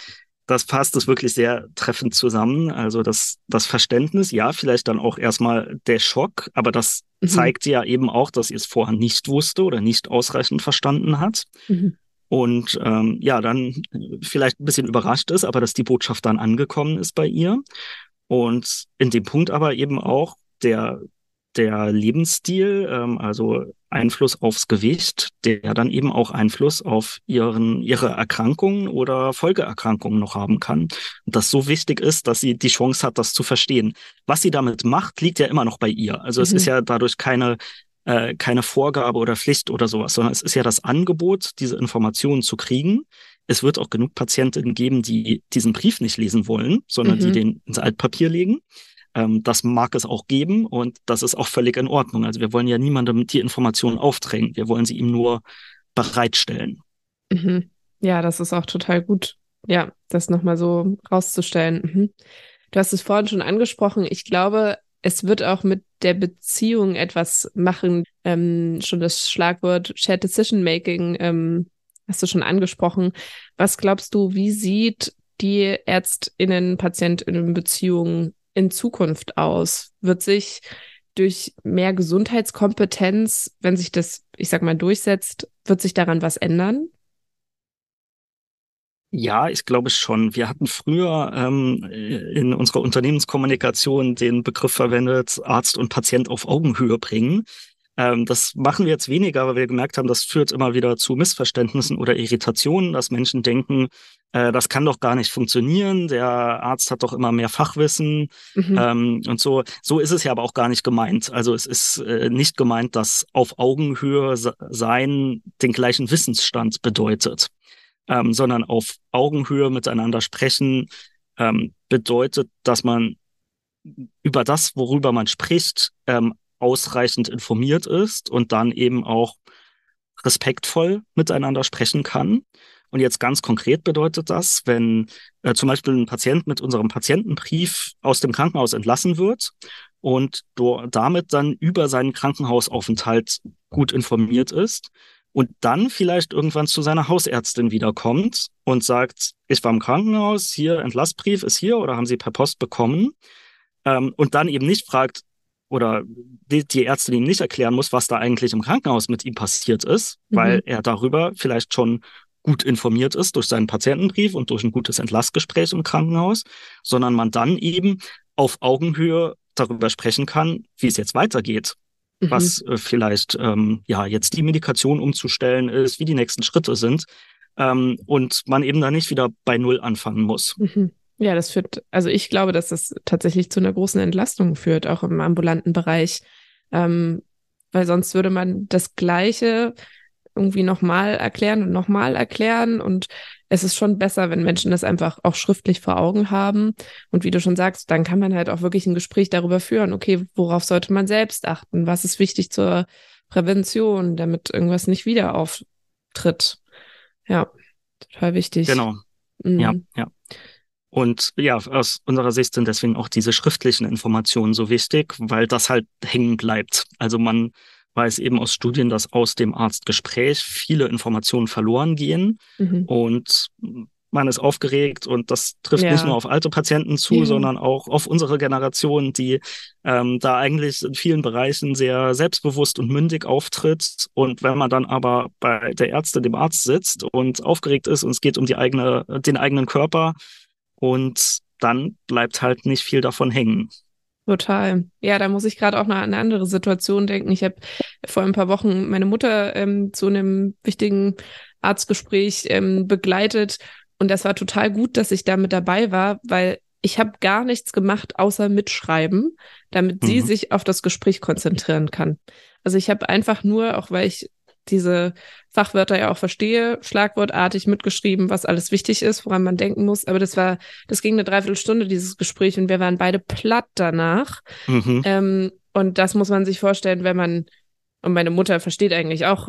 das fasst es wirklich sehr treffend zusammen. Also das Verständnis, ja, vielleicht dann auch erstmal der Schock, aber das Mhm. zeigt ja eben auch, dass sie es vorher nicht wusste oder nicht ausreichend verstanden hat. Mhm. Und ja, dann vielleicht ein bisschen überrascht ist, aber dass die Botschaft dann angekommen ist bei ihr. Und in dem Punkt aber eben auch der Lebensstil, also Einfluss aufs Gewicht, der dann eben auch Einfluss auf ihre Erkrankungen oder Folgeerkrankungen noch haben kann. Und das so wichtig ist, dass sie die Chance hat, das zu verstehen. Was sie damit macht, liegt ja immer noch bei ihr. Also es ist Mhm. ja dadurch keine Vorgabe oder Pflicht oder sowas, sondern es ist ja das Angebot, diese Informationen zu kriegen. Es wird auch genug Patientinnen geben, die diesen Brief nicht lesen wollen, sondern die Mhm. den ins Altpapier legen. Das mag es auch geben und das ist auch völlig in Ordnung. Also wir wollen ja niemandem die Informationen aufdrängen. Wir wollen sie ihm nur bereitstellen. Mhm. Ja, das ist auch total gut. Ja, das nochmal so rauszustellen. Mhm. Du hast es vorhin schon angesprochen. Ich glaube, es wird auch mit der Beziehung etwas machen. Schon das Schlagwort Shared Decision Making hast du schon angesprochen. Was glaubst du, wie sieht die Ärztinnen-PatientInnen-Beziehung in Zukunft aus? Wird sich durch mehr Gesundheitskompetenz, wenn sich das, ich sag mal, durchsetzt, wird sich daran was ändern? Ja, ich glaube schon. Wir hatten früher in unserer Unternehmenskommunikation den Begriff verwendet, Arzt und Patient auf Augenhöhe bringen. Das machen wir jetzt weniger, weil wir gemerkt haben, das führt immer wieder zu Missverständnissen oder Irritationen, dass Menschen denken, das kann doch gar nicht funktionieren, der Arzt hat doch immer mehr Fachwissen Mhm. und so. So ist es ja aber auch gar nicht gemeint. Also es ist nicht gemeint, dass auf Augenhöhe sein den gleichen Wissensstand bedeutet, sondern auf Augenhöhe miteinander sprechen bedeutet, dass man über das, worüber man spricht, ausreichend informiert ist und dann eben auch respektvoll miteinander sprechen kann. Und jetzt ganz konkret bedeutet das, wenn zum Beispiel ein Patient mit unserem Patientenbrief aus dem Krankenhaus entlassen wird und damit dann über seinen Krankenhausaufenthalt gut informiert ist und dann vielleicht irgendwann zu seiner Hausärztin wiederkommt und sagt, ich war im Krankenhaus, hier Entlassbrief ist hier oder haben Sie per Post bekommen? Und dann eben nicht fragt oder die Ärztin ihm nicht erklären muss, was da eigentlich im Krankenhaus mit ihm passiert ist, Mhm. weil er darüber vielleicht schon gut informiert ist durch seinen Patientenbrief und durch ein gutes Entlassgespräch im Krankenhaus, sondern man dann eben auf Augenhöhe darüber sprechen kann, wie es jetzt weitergeht, Mhm. was vielleicht ja jetzt die Medikation umzustellen ist, wie die nächsten Schritte sind, und man eben da nicht wieder bei Null anfangen muss. Mhm. Ja, das führt, also ich glaube, dass das tatsächlich zu einer großen Entlastung führt, auch im ambulanten Bereich. Ähm, Weil sonst würde man das Gleiche irgendwie nochmal erklären. Und es ist schon besser, wenn Menschen das einfach auch schriftlich vor Augen haben. Und wie du schon sagst, dann kann man halt auch wirklich ein Gespräch darüber führen, okay, worauf sollte man selbst achten? Was ist wichtig zur Prävention, damit irgendwas nicht wieder auftritt? Ja, total wichtig. Genau, ja, Mhm. ja. Und ja, aus unserer Sicht sind deswegen auch diese schriftlichen Informationen so wichtig, weil das halt hängen bleibt. Also man weiß eben aus Studien, dass aus dem Arztgespräch viele Informationen verloren gehen Mhm. und man ist aufgeregt und das trifft nicht nur Ja. auf alte Patienten zu, Ja. sondern auch auf unsere Generation, die da eigentlich in vielen Bereichen sehr selbstbewusst und mündig auftritt. Und wenn man dann aber bei der Ärztin, dem Arzt sitzt und aufgeregt ist und es geht um den eigenen Körper, und dann bleibt halt nicht viel davon hängen. Total. Ja, da muss ich gerade auch noch an eine andere Situation denken. Ich habe vor ein paar Wochen meine Mutter zu einem wichtigen Arztgespräch begleitet und das war total gut, dass ich da mit dabei war, weil ich habe gar nichts gemacht außer mitschreiben, damit sie Mhm. sich auf das Gespräch konzentrieren kann. Also ich habe einfach nur, auch weil ich diese Fachwörter ja auch verstehe, schlagwortartig mitgeschrieben, was alles wichtig ist, woran man denken muss. Aber das ging eine Dreiviertelstunde, dieses Gespräch, und wir waren beide platt danach. Mhm. Und das muss man sich vorstellen, und meine Mutter versteht eigentlich auch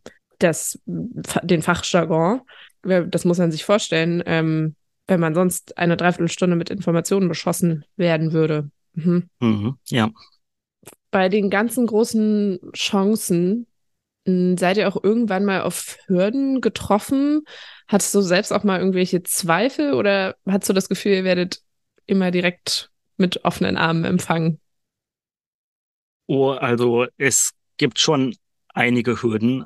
den Fachjargon. Das muss man sich vorstellen, wenn man sonst eine Dreiviertelstunde mit Informationen beschossen werden würde. Mhm. Mhm. Ja. Bei den ganzen großen Chancen Seid ihr auch irgendwann mal auf Hürden getroffen? Hattest du selbst auch mal irgendwelche Zweifel oder hast du das Gefühl, ihr werdet immer direkt mit offenen Armen empfangen? Oh, also es gibt schon einige Hürden,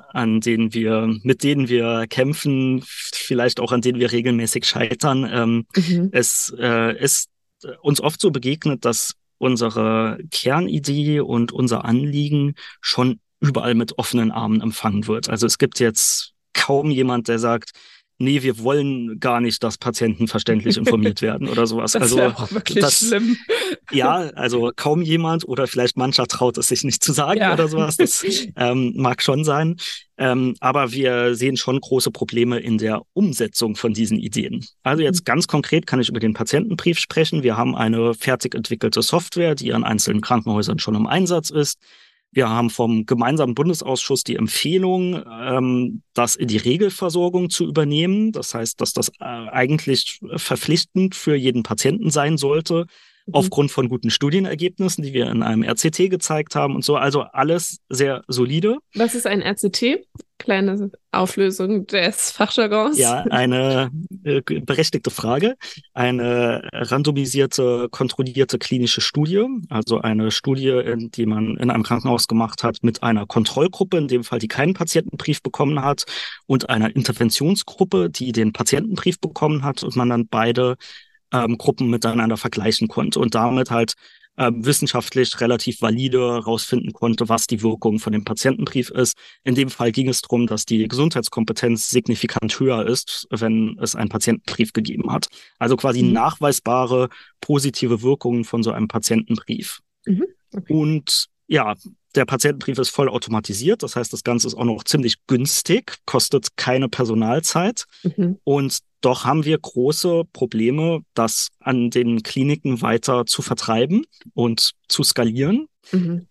mit denen wir kämpfen, vielleicht auch an denen wir regelmäßig scheitern. Mhm. Es ist uns oft so begegnet, dass unsere Kernidee und unser Anliegen schon überall mit offenen Armen empfangen wird. Also es gibt jetzt kaum jemand, der sagt, nee, wir wollen gar nicht, dass Patienten verständlich informiert werden oder sowas. Das Also wäre auch wirklich das schlimm. ja, also kaum jemand oder vielleicht mancher traut es sich nicht zu sagen Ja. oder sowas. Das mag schon sein. Aber wir sehen schon große Probleme in der Umsetzung von diesen Ideen. Also jetzt ganz konkret kann ich über den Patientenbrief sprechen. Wir haben eine fertig entwickelte Software, die an einzelnen Krankenhäusern schon im Einsatz ist. Wir haben vom gemeinsamen Bundesausschuss die Empfehlung, das in die Regelversorgung zu übernehmen. Das heißt, dass das eigentlich verpflichtend für jeden Patienten sein sollte, Mhm. aufgrund von guten Studienergebnissen, die wir in einem RCT gezeigt haben und so. Also alles sehr solide. Was ist ein RCT? Kleine Auflösung des Fachjargons. Ja, eine berechtigte Frage. Eine randomisierte, kontrollierte klinische Studie, also eine Studie, die man in einem Krankenhaus gemacht hat mit einer Kontrollgruppe, in dem Fall, die keinen Patientenbrief bekommen hat, und einer Interventionsgruppe, die den Patientenbrief bekommen hat und man dann beide Gruppen miteinander vergleichen konnte und damit halt wissenschaftlich relativ valide herausfinden konnte, was die Wirkung von dem Patientenbrief ist. In dem Fall ging es darum, dass die Gesundheitskompetenz signifikant höher ist, wenn es einen Patientenbrief gegeben hat. Also quasi Mhm. nachweisbare positive Wirkungen von so einem Patientenbrief. Mhm. Okay. Und ja, der Patientenbrief ist voll automatisiert. Das heißt, das Ganze ist auch noch ziemlich günstig, kostet keine Personalzeit. Mhm. Und doch haben wir große Probleme, das an den Kliniken weiter zu vertreiben und zu skalieren, Mhm.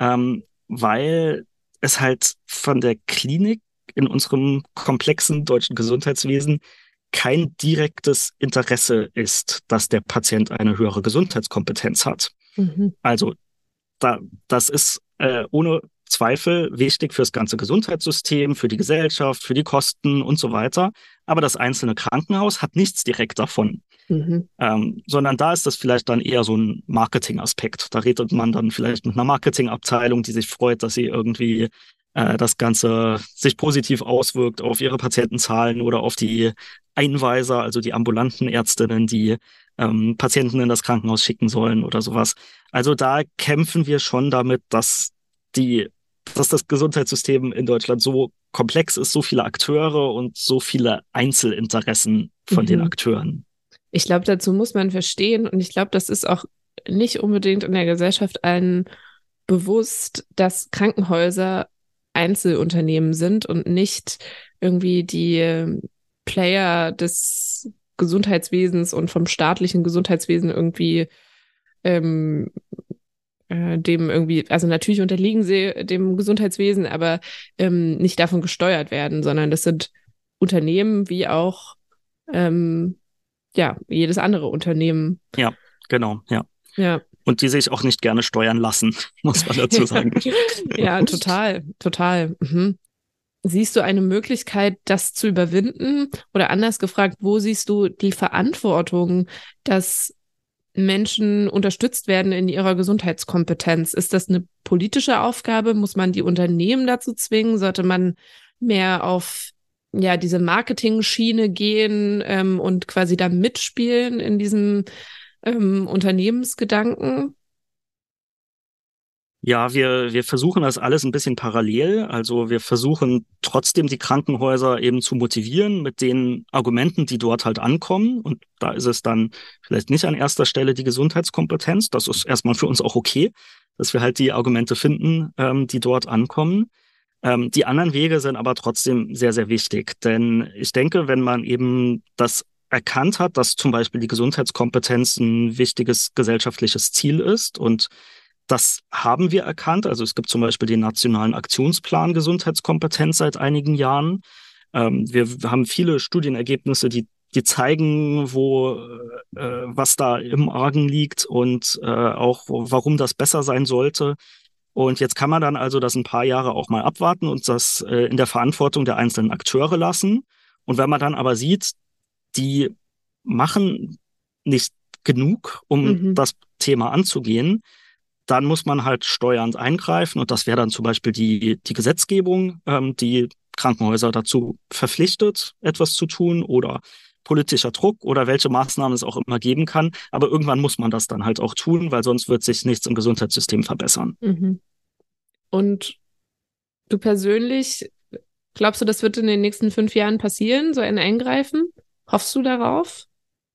weil es halt von der Klinik in unserem komplexen deutschen Gesundheitswesen kein direktes Interesse ist, dass der Patient eine höhere Gesundheitskompetenz hat. Mhm. Also das ist ohne Zweifel wichtig fürs ganze Gesundheitssystem, für die Gesellschaft, für die Kosten und so weiter. Aber das einzelne Krankenhaus hat nichts direkt davon. Mhm. Sondern da ist das vielleicht dann eher so ein Marketingaspekt. Da redet man dann vielleicht mit einer Marketingabteilung, die sich freut, dass sie irgendwie das Ganze sich positiv auswirkt auf ihre Patientenzahlen oder auf die Einweiser, also die ambulanten Ärztinnen, die Patienten in das Krankenhaus schicken sollen oder sowas. Also da kämpfen wir schon damit, dass das Gesundheitssystem in Deutschland so komplex ist, so viele Akteure und so viele Einzelinteressen von den Mhm. Akteuren. Ich glaube, dazu muss man verstehen, und ich glaube, das ist auch nicht unbedingt in der Gesellschaft allen bewusst, dass Krankenhäuser Einzelunternehmen sind und nicht irgendwie die Player des Gesundheitswesens und vom staatlichen Gesundheitswesen irgendwie ähm, dem irgendwie, also natürlich unterliegen sie dem Gesundheitswesen, aber nicht davon gesteuert werden, sondern das sind Unternehmen wie auch ähm, ja, jedes andere Unternehmen. Ja, genau, ja. Ja. Und die sich auch nicht gerne steuern lassen, muss man dazu sagen. Ja, total, total. Mhm. Siehst du eine Möglichkeit, das zu überwinden? Oder anders gefragt, wo siehst du die Verantwortung, dass Menschen unterstützt werden in ihrer Gesundheitskompetenz? Ist das eine politische Aufgabe? Muss man die Unternehmen dazu zwingen? Sollte man mehr auf ja, diese Marketing-Schiene gehen und quasi da mitspielen in diesem Unternehmensgedanken? Ja, wir versuchen das alles ein bisschen parallel. Also wir versuchen trotzdem die Krankenhäuser eben zu motivieren mit den Argumenten, die dort halt ankommen. Und da ist es dann vielleicht nicht an erster Stelle die Gesundheitskompetenz. Das ist erstmal für uns auch okay, dass wir halt die Argumente finden, die dort ankommen. Die anderen Wege sind aber trotzdem sehr, sehr wichtig. Denn ich denke, wenn man eben das erkannt hat, dass zum Beispiel die Gesundheitskompetenz ein wichtiges gesellschaftliches Ziel ist und das haben wir erkannt. Also es gibt zum Beispiel den Nationalen Aktionsplan Gesundheitskompetenz seit einigen Jahren. Wir haben viele Studienergebnisse, die zeigen, was da im Argen liegt und auch, warum das besser sein sollte. Und jetzt kann man dann also das ein paar Jahre auch mal abwarten und das in der Verantwortung der einzelnen Akteure lassen. Und wenn man dann aber sieht, die machen nicht genug, um Mhm. das Thema anzugehen, dann muss man halt steuernd eingreifen. Und das wäre dann zum Beispiel die Gesetzgebung, die Krankenhäuser dazu verpflichtet, etwas zu tun oder politischer Druck oder welche Maßnahmen es auch immer geben kann. Aber irgendwann muss man das dann halt auch tun, weil sonst wird sich nichts im Gesundheitssystem verbessern. Mhm. Und du persönlich, glaubst du, das wird in den nächsten 5 Jahren passieren, so ein Eingreifen? Hoffst du darauf?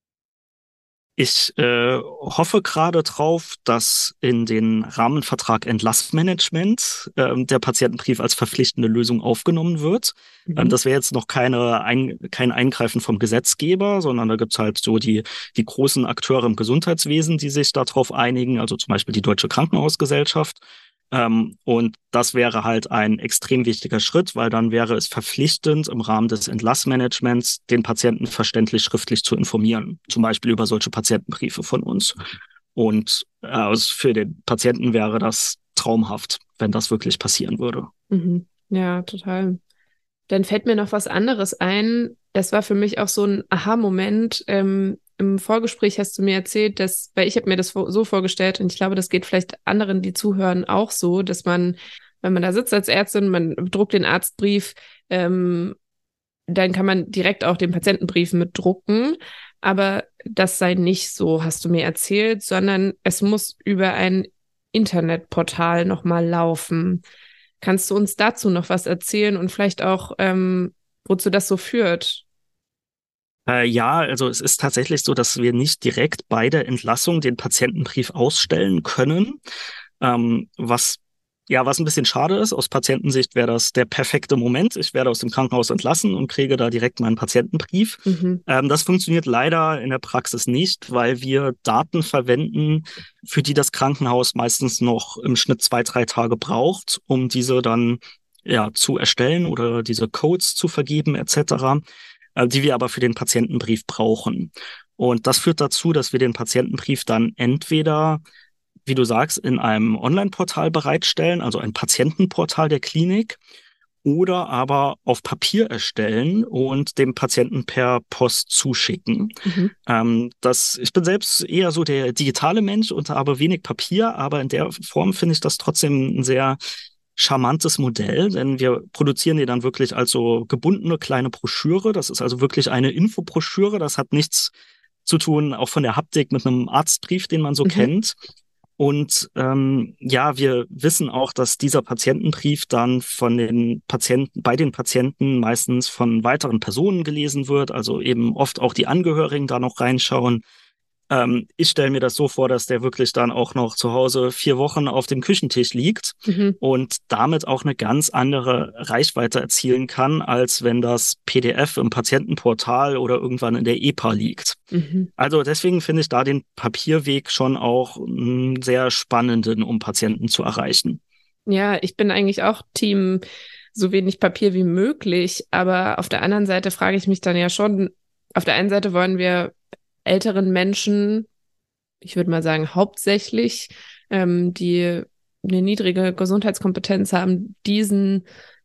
Ich hoffe gerade drauf, dass in den Rahmenvertrag Entlassmanagement der Patientenbrief als verpflichtende Lösung aufgenommen wird. Mhm. Das wäre jetzt noch kein Eingreifen vom Gesetzgeber, sondern da gibt's halt so die großen Akteure im Gesundheitswesen, die sich darauf einigen, also zum Beispiel die Deutsche Krankenhausgesellschaft. Und das wäre halt ein extrem wichtiger Schritt, weil dann wäre es verpflichtend, im Rahmen des Entlassmanagements den Patienten verständlich schriftlich zu informieren, zum Beispiel über solche Patientenbriefe von uns. Und für den Patienten wäre das traumhaft, wenn das wirklich passieren würde. Mhm. Ja, total. Dann fällt mir noch was anderes ein. Das war für mich auch so ein Aha-Moment. Im Vorgespräch hast du mir erzählt, weil ich habe mir das so vorgestellt und ich glaube, das geht vielleicht anderen, die zuhören, auch so, dass man, wenn man da sitzt als Ärztin, man druckt den Arztbrief, ähm, dann kann man direkt auch den Patientenbrief mitdrucken. Aber das sei nicht so, hast du mir erzählt, sondern es muss über ein Internetportal nochmal laufen. Kannst du uns dazu noch was erzählen und vielleicht auch, wozu das so führt? Ja, also es ist tatsächlich so, dass wir nicht direkt bei der Entlassung den Patientenbrief ausstellen können. Was was ein bisschen schade ist. Aus Patientensicht wäre das der perfekte Moment. Ich werde aus dem Krankenhaus entlassen und kriege da direkt meinen Patientenbrief. Mhm, Das funktioniert leider in der Praxis nicht, weil wir Daten verwenden, für die das Krankenhaus meistens noch im Schnitt 2, 3 Tage braucht, um diese dann zu erstellen oder diese Codes zu vergeben etc., die wir aber für den Patientenbrief brauchen. Und das führt dazu, dass wir den Patientenbrief dann entweder, wie du sagst, in einem Online-Portal bereitstellen, also ein Patientenportal der Klinik, oder aber auf Papier erstellen und dem Patienten per Post zuschicken. mhm, Ich bin selbst eher so der digitale Mensch und habe wenig Papier, aber in der Form finde ich das trotzdem ein sehr charmantes Modell, denn wir produzieren die dann wirklich als so gebundene kleine Broschüre. Das ist also wirklich eine Infobroschüre. Das hat nichts zu tun, auch von der Haptik mit einem Arztbrief, den man so mhm, kennt. Und wir wissen auch, dass dieser Patientenbrief dann von den Patienten, bei den Patienten meistens von weiteren Personen gelesen wird, also eben oft auch die Angehörigen da noch reinschauen. Ich stelle mir das so vor, dass der wirklich dann auch noch zu Hause 4 Wochen auf dem Küchentisch liegt mhm, und damit auch eine ganz andere Reichweite erzielen kann, als wenn das PDF im Patientenportal oder irgendwann in der EPA liegt. mhm. Also deswegen finde ich da den Papierweg schon auch sehr spannenden, um Patienten zu erreichen. Ja, ich bin eigentlich auch Team so wenig Papier wie möglich, aber auf der anderen Seite frage ich mich dann ja schon, auf der einen Seite wollen wir älteren Menschen, ich würde mal sagen hauptsächlich, die eine niedrige Gesundheitskompetenz haben, diesen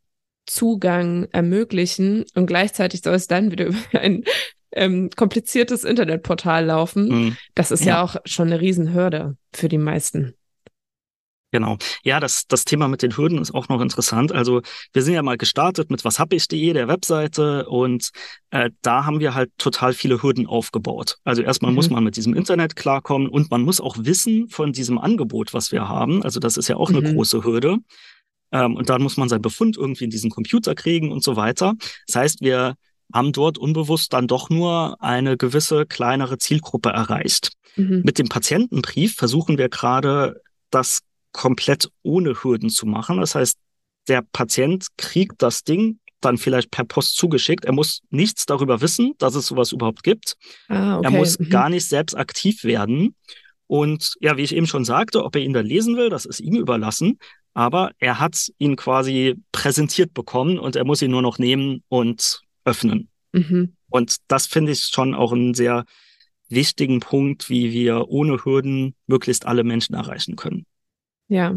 Zugang ermöglichen und gleichzeitig soll es dann wieder über ein kompliziertes Internetportal laufen. Mhm. Das ist Ja, ja auch schon eine Riesenhürde für die meisten. genau. Ja, das Thema mit den Hürden ist auch noch interessant. Also wir sind ja mal gestartet mit washab-ich.de, der Webseite, und da haben wir halt total viele Hürden aufgebaut. Also erstmal muss Mhm, man mit diesem Internet klarkommen und man muss auch wissen von diesem Angebot, was wir haben. Also das ist ja auch eine mhm, große Hürde. Und dann muss man seinen Befund irgendwie in diesen Computer kriegen und so weiter. Das heißt, wir haben dort unbewusst dann doch nur eine gewisse kleinere Zielgruppe erreicht. mhm, Mit dem Patientenbrief versuchen wir gerade, das komplett ohne Hürden zu machen. Das heißt, der Patient kriegt das Ding dann vielleicht per Post zugeschickt. Er muss nichts darüber wissen, dass es sowas überhaupt gibt. Ah, Er okay. muss Mhm. gar nicht selbst aktiv werden. Und ja, wie ich eben schon sagte, ob er ihn dann lesen will, das ist ihm überlassen. Aber er hat ihn quasi präsentiert bekommen und er muss ihn nur noch nehmen und öffnen. Mhm. Und das finde ich schon auch einen sehr wichtigen Punkt, wie wir ohne Hürden möglichst alle Menschen erreichen können. Ja.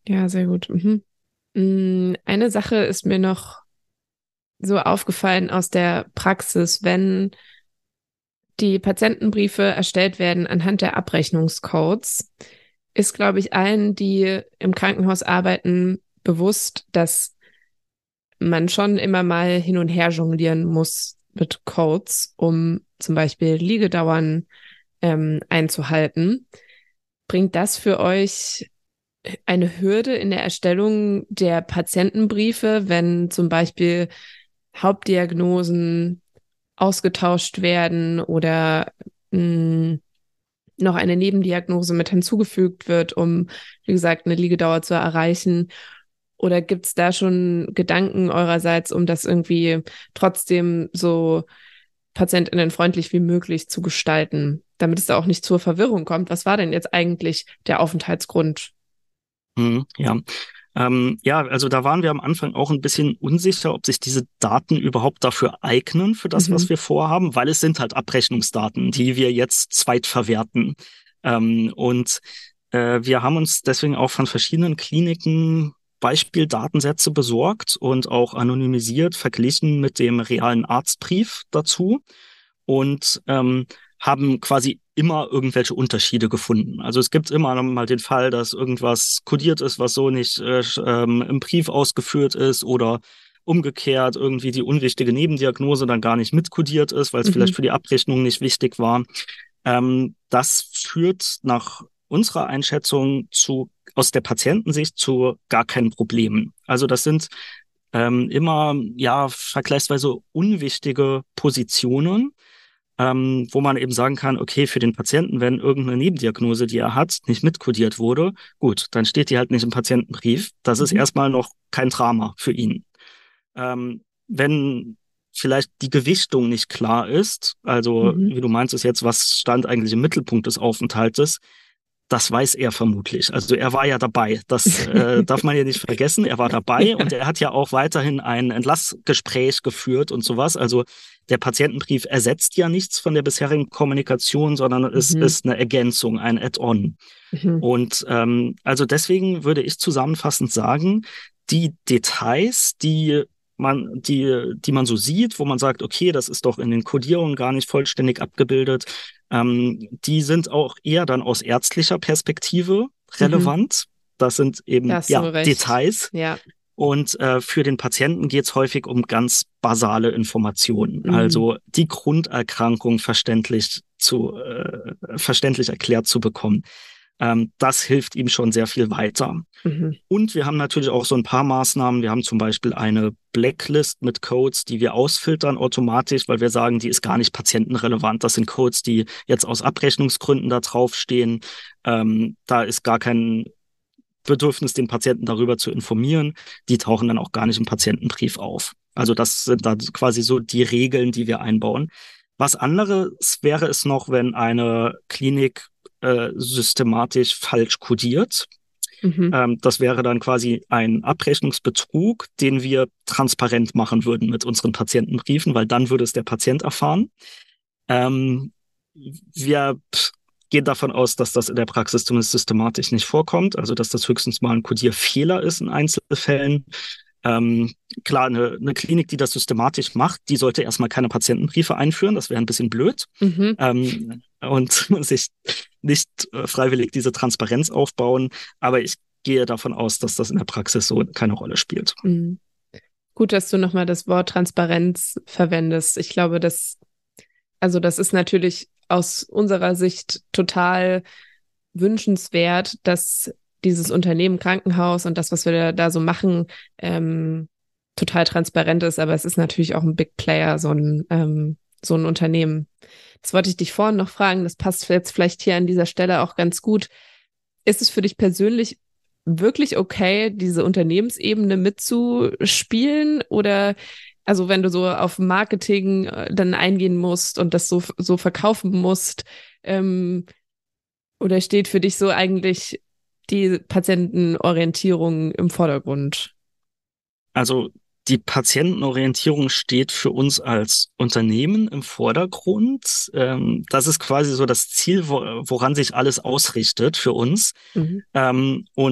Ja, sehr gut. Mhm. Eine Sache ist mir noch so aufgefallen aus der Praxis, wenn die Patientenbriefe erstellt werden anhand der Abrechnungscodes, ist, glaube ich, allen, die im Krankenhaus arbeiten, bewusst, dass man schon immer mal hin und her jonglieren muss mit Codes, um zum Beispiel Liegedauern einzuhalten. Bringt das für euch eine Hürde in der Erstellung der Patientenbriefe, wenn zum Beispiel Hauptdiagnosen ausgetauscht werden oder mh, noch eine Nebendiagnose mit hinzugefügt wird, um, wie gesagt, eine Liegedauer zu erreichen? Oder gibt es da schon Gedanken eurerseits, um das irgendwie trotzdem so patientinnenfreundlich wie möglich zu gestalten, damit es da auch nicht zur Verwirrung kommt? Was war denn jetzt eigentlich der Aufenthaltsgrund? Ja. Ja, also da waren wir am Anfang auch ein bisschen unsicher, ob sich diese Daten überhaupt dafür eignen, für das, was Mhm. wir vorhaben, weil es sind halt Abrechnungsdaten, die wir jetzt zweitverwerten. Und wir haben uns deswegen auch von verschiedenen Kliniken Beispieldatensätze besorgt und auch anonymisiert verglichen mit dem realen Arztbrief dazu und haben quasi immer irgendwelche Unterschiede gefunden. Also es gibt immer mal den Fall, dass irgendwas kodiert ist, was so nicht im Brief ausgeführt ist oder umgekehrt irgendwie die unwichtige Nebendiagnose dann gar nicht mitkodiert ist, weil es vielleicht Mhm. für die Abrechnung nicht wichtig war. Das führt nach unserer Einschätzung aus der Patientensicht zu gar keinen Problemen. Also das sind immer ja vergleichsweise unwichtige Positionen, wo man eben sagen kann, okay, für den Patienten, wenn irgendeine Nebendiagnose, die er hat, nicht mitkodiert wurde, gut, dann steht die halt nicht im Patientenbrief. Das ist Mhm. erstmal noch kein Drama für ihn. Wenn vielleicht die Gewichtung nicht klar ist, also Mhm. wie du meinst, ist jetzt, was stand eigentlich im Mittelpunkt des Aufenthaltes, das weiß er vermutlich. Also er war ja dabei. Das darf man ja nicht vergessen. Er war dabei und Ja. er hat ja auch weiterhin ein Entlassgespräch geführt und sowas. Also der Patientenbrief ersetzt ja nichts von der bisherigen Kommunikation, sondern es Mhm. ist eine Ergänzung, ein Add-on. Mhm. Und also deswegen würde ich zusammenfassend sagen, die Details, die man so sieht, wo man sagt, okay, das ist doch in den Kodierungen gar nicht vollständig abgebildet, die sind auch eher dann aus ärztlicher Perspektive Mhm. relevant. Das sind Da eben, hast du ja, recht. Details. Ja. Und für den Patienten geht es häufig um ganz basale Informationen, Mhm. also die Grunderkrankung verständlich erklärt zu bekommen. Das hilft ihm schon sehr viel weiter. Mhm. Und wir haben natürlich auch so ein paar Maßnahmen. Wir haben zum Beispiel eine Blacklist mit Codes, die wir ausfiltern automatisch, weil wir sagen, die ist gar nicht patientenrelevant. Das sind Codes, die jetzt aus Abrechnungsgründen da draufstehen. Da ist gar kein Bedürfnis, den Patienten darüber zu informieren. Die tauchen dann auch gar nicht im Patientenbrief auf. Also das sind dann quasi so die Regeln, die wir einbauen. Was anderes wäre es noch, wenn eine Klinik systematisch falsch kodiert. Mhm. Das wäre dann quasi ein Abrechnungsbetrug, den wir transparent machen würden mit unseren Patientenbriefen, weil dann würde es der Patient erfahren. Ähm, wir gehen davon aus, dass das in der Praxis zumindest systematisch nicht vorkommt, also dass das höchstens mal ein Kodierfehler ist in Einzelfällen. Ähm, klar, eine Klinik, die das systematisch macht, die sollte erstmal keine Patientenbriefe einführen, das wäre ein bisschen blöd. Mhm. Und sich nicht freiwillig diese Transparenz aufbauen. Aber ich gehe davon aus, dass das in der Praxis so keine Rolle spielt. Mhm. Gut, dass du nochmal das Wort Transparenz verwendest. Ich glaube, also das ist natürlich aus unserer Sicht total wünschenswert, dass dieses Unternehmen Krankenhaus und das, was wir da so machen, total transparent ist. Aber es ist natürlich auch ein Big Player, so ein Unternehmen. Das wollte ich dich vorhin noch fragen. Das passt jetzt vielleicht hier an dieser Stelle auch ganz gut. Ist es für dich persönlich wirklich okay, diese Unternehmensebene mitzuspielen? Oder also wenn du so auf Marketing dann eingehen musst und das so verkaufen musst, ähm, oder steht für dich so eigentlich die Patientenorientierung im Vordergrund? Also die Patientenorientierung steht für uns als Unternehmen im Vordergrund. Das ist quasi so das Ziel, woran sich alles ausrichtet für uns. Und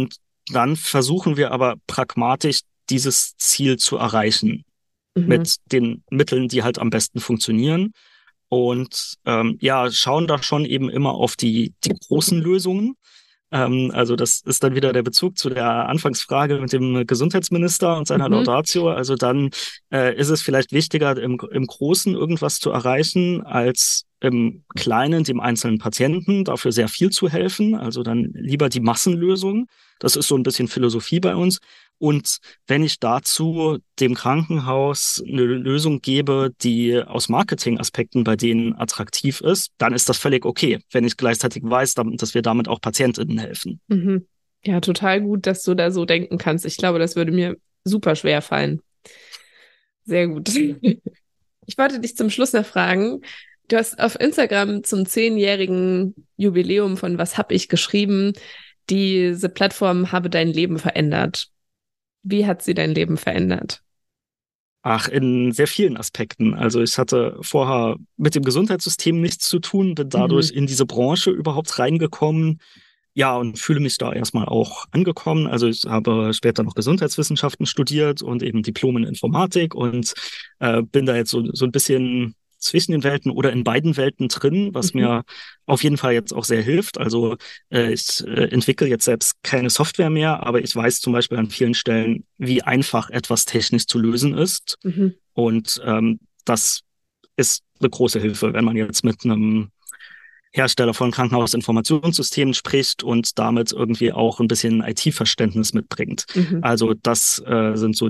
dann versuchen wir aber pragmatisch dieses Ziel zu erreichen Mhm. mit den Mitteln, die halt am besten funktionieren. Und ja, schauen da schon eben immer auf die großen Lösungen. Also das ist dann wieder der Bezug zu der Anfangsfrage mit dem Gesundheitsminister und seiner Mhm. Laudatio. Also dann ist es vielleicht wichtiger, im Großen irgendwas zu erreichen, als im Kleinen dem einzelnen Patienten dafür sehr viel zu helfen. Also dann lieber die Massenlösung. Das ist so ein bisschen Philosophie bei uns. Und wenn ich dazu dem Krankenhaus eine Lösung gebe, die aus Marketingaspekten bei denen attraktiv ist, dann ist das völlig okay, wenn ich gleichzeitig weiß, dass wir damit auch PatientInnen helfen. Mhm. Ja, total gut, dass du da so denken kannst. Ich glaube, das würde mir super schwer fallen. Sehr gut. Ich wollte dich zum Schluss noch fragen. Du hast auf Instagram zum 10-jährigen Jubiläum von Was hab ich geschrieben, diese Plattform habe dein Leben verändert. Wie hat sie dein Leben verändert? Ach, in sehr vielen Aspekten. Also ich hatte vorher mit dem Gesundheitssystem nichts zu tun, bin Mhm. dadurch in diese Branche überhaupt reingekommen. Ja, und fühle mich da erstmal auch angekommen. Also ich habe später noch Gesundheitswissenschaften studiert und eben Diplom in Informatik und bin da jetzt so ein bisschen zwischen den Welten oder in beiden Welten drin, was Mhm. mir auf jeden Fall jetzt auch sehr hilft. Also ich entwickle jetzt selbst keine Software mehr, aber ich weiß zum Beispiel an vielen Stellen, wie einfach etwas technisch zu lösen ist. Mhm. Und das ist eine große Hilfe, wenn man jetzt mit einem Hersteller von Krankenhausinformationssystemen spricht und damit irgendwie auch ein bisschen IT-Verständnis mitbringt. Mhm. Also das sind so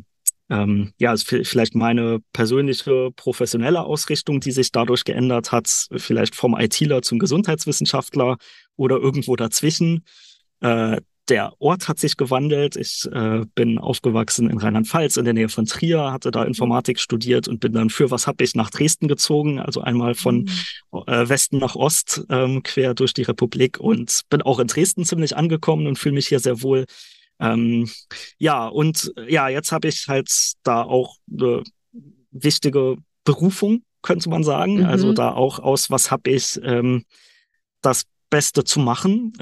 ja, ist vielleicht meine persönliche professionelle Ausrichtung, die sich dadurch geändert hat, vielleicht vom ITler zum Gesundheitswissenschaftler oder irgendwo dazwischen. Äh, Der Ort hat sich gewandelt. Ich bin aufgewachsen in Rheinland-Pfalz in der Nähe von Trier, hatte da Informatik studiert und bin dann für was hab ich nach Dresden gezogen, also einmal von Mhm. Westen nach Ost, quer durch die Republik und bin auch in Dresden ziemlich angekommen und fühle mich hier sehr wohl. Ähm, ja, und ja, jetzt habe ich halt da auch eine wichtige Berufung, könnte man sagen. Also Mhm. da auch aus, was habe ich das Beste zu machen.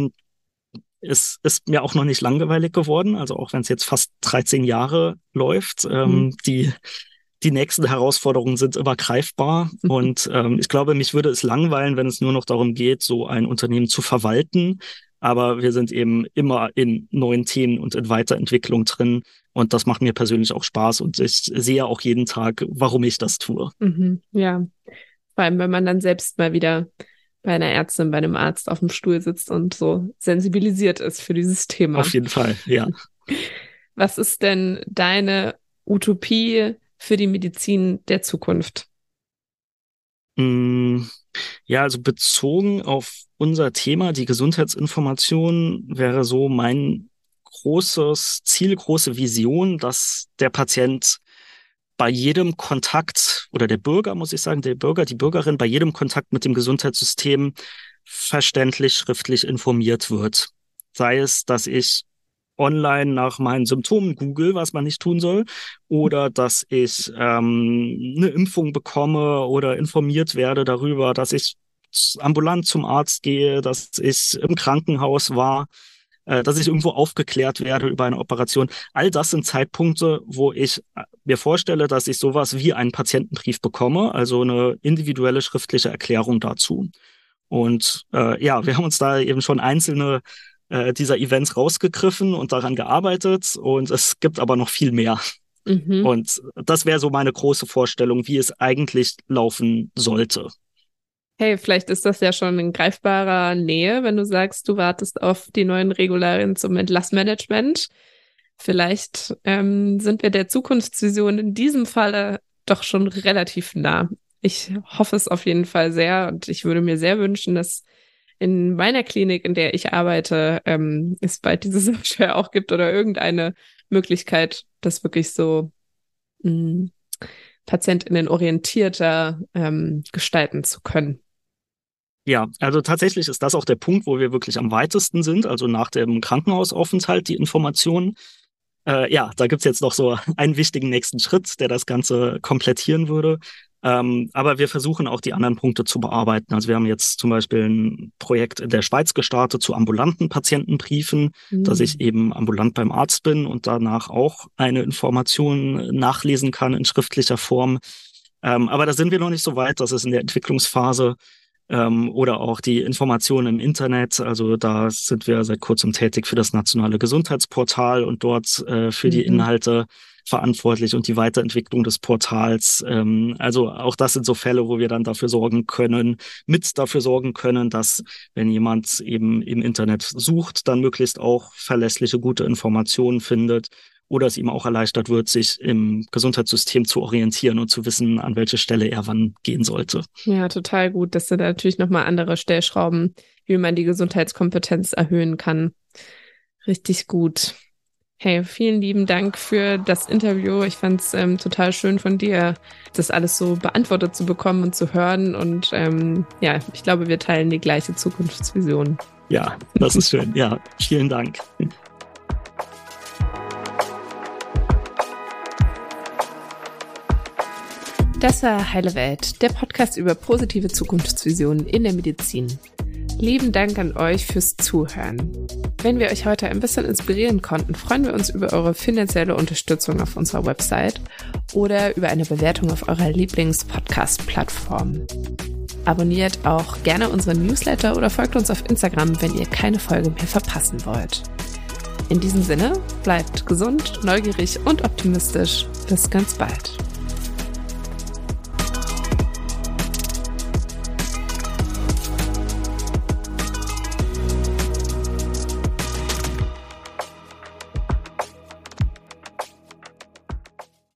Es ist mir auch noch nicht langweilig geworden, also auch wenn es jetzt fast 13 Jahre läuft. Mhm. Die nächsten Herausforderungen sind immer greifbar und ich glaube, mich würde es langweilen, wenn es nur noch darum geht, so ein Unternehmen zu verwalten. Aber wir sind eben immer in neuen Themen und in Weiterentwicklung drin und das macht mir persönlich auch Spaß und ich sehe auch jeden Tag, warum ich das tue. Mhm. Ja, vor allem, wenn man dann selbst mal wieder bei einer Ärztin, bei einem Arzt auf dem Stuhl sitzt und so sensibilisiert ist für dieses Thema. Auf jeden Fall, ja. Was ist denn deine Utopie für die Medizin der Zukunft? Mm, Ja, also bezogen auf unser Thema, die Gesundheitsinformation, wäre so mein großes Ziel, große Vision, dass der Patient bei jedem Kontakt oder der Bürger, muss ich sagen, der Bürger, die Bürgerin bei jedem Kontakt mit dem Gesundheitssystem verständlich schriftlich informiert wird. Sei es, dass ich online nach meinen Symptomen google, was man nicht tun soll, oder dass ich eine Impfung bekomme oder informiert werde darüber, dass ich ambulant zum Arzt gehe, dass ich im Krankenhaus war, dass ich irgendwo aufgeklärt werde über eine Operation. All das sind Zeitpunkte, wo ich mir vorstelle, dass ich sowas wie einen Patientenbrief bekomme, also eine individuelle schriftliche Erklärung dazu. Und ja, wir haben uns da eben schon einzelne dieser Events rausgegriffen und daran gearbeitet. Und es gibt aber noch viel mehr. Mhm. Und das wäre so meine große Vorstellung, wie es eigentlich laufen sollte. Hey, vielleicht ist das ja schon in greifbarer Nähe, wenn du sagst, du wartest auf die neuen Regularien zum Entlassmanagement. Vielleicht sind wir der Zukunftsvision in diesem Falle doch schon relativ nah. Ich hoffe es auf jeden Fall sehr und ich würde mir sehr wünschen, dass in meiner Klinik, in der ich arbeite, es bald diese Software auch gibt oder irgendeine Möglichkeit, das wirklich so mh, patientinnenorientierter gestalten zu können. Ja, also tatsächlich ist das auch der Punkt, wo wir wirklich am weitesten sind, also nach dem Krankenhausaufenthalt, die Informationen. Ja, da gibt's jetzt noch so einen wichtigen nächsten Schritt, der das Ganze komplettieren würde. Aber wir versuchen auch die anderen Punkte zu bearbeiten. Also wir haben jetzt zum Beispiel ein Projekt in der Schweiz gestartet zu ambulanten Patientenbriefen, dass ich eben ambulant beim Arzt bin und danach auch eine Information nachlesen kann in schriftlicher Form. Aber da sind wir noch nicht so weit. Das ist in der Entwicklungsphase. Oder auch die Informationen im Internet. Also da sind wir seit kurzem tätig für das nationale Gesundheitsportal und dort für die Inhalte verantwortlich und die Weiterentwicklung des Portals. Also auch das sind so Fälle, wo wir dann dafür sorgen können, dass wenn jemand eben im Internet sucht, dann möglichst auch verlässliche, gute Informationen findet oder es ihm auch erleichtert wird, sich im Gesundheitssystem zu orientieren und zu wissen, an welche Stelle er wann gehen sollte. Ja, total gut. Das sind natürlich nochmal andere Stellschrauben, wie man die Gesundheitskompetenz erhöhen kann. Richtig gut. Hey, vielen lieben Dank für das Interview. Ich fand es total schön von dir, das alles so beantwortet zu bekommen und zu hören. Und ja, ich glaube, wir teilen die gleiche Zukunftsvision. Ja, das ist schön. Ja, vielen Dank. Das war Heile Welt, der Podcast über positive Zukunftsvisionen in der Medizin. Lieben Dank an euch fürs Zuhören. Wenn wir euch heute ein bisschen inspirieren konnten, freuen wir uns über eure finanzielle Unterstützung auf unserer Website oder über eine Bewertung auf eurer Lieblings-Podcast-Plattform. Abonniert auch gerne unseren Newsletter oder folgt uns auf Instagram, wenn ihr keine Folge mehr verpassen wollt. In diesem Sinne, bleibt gesund, neugierig und optimistisch. Bis ganz bald.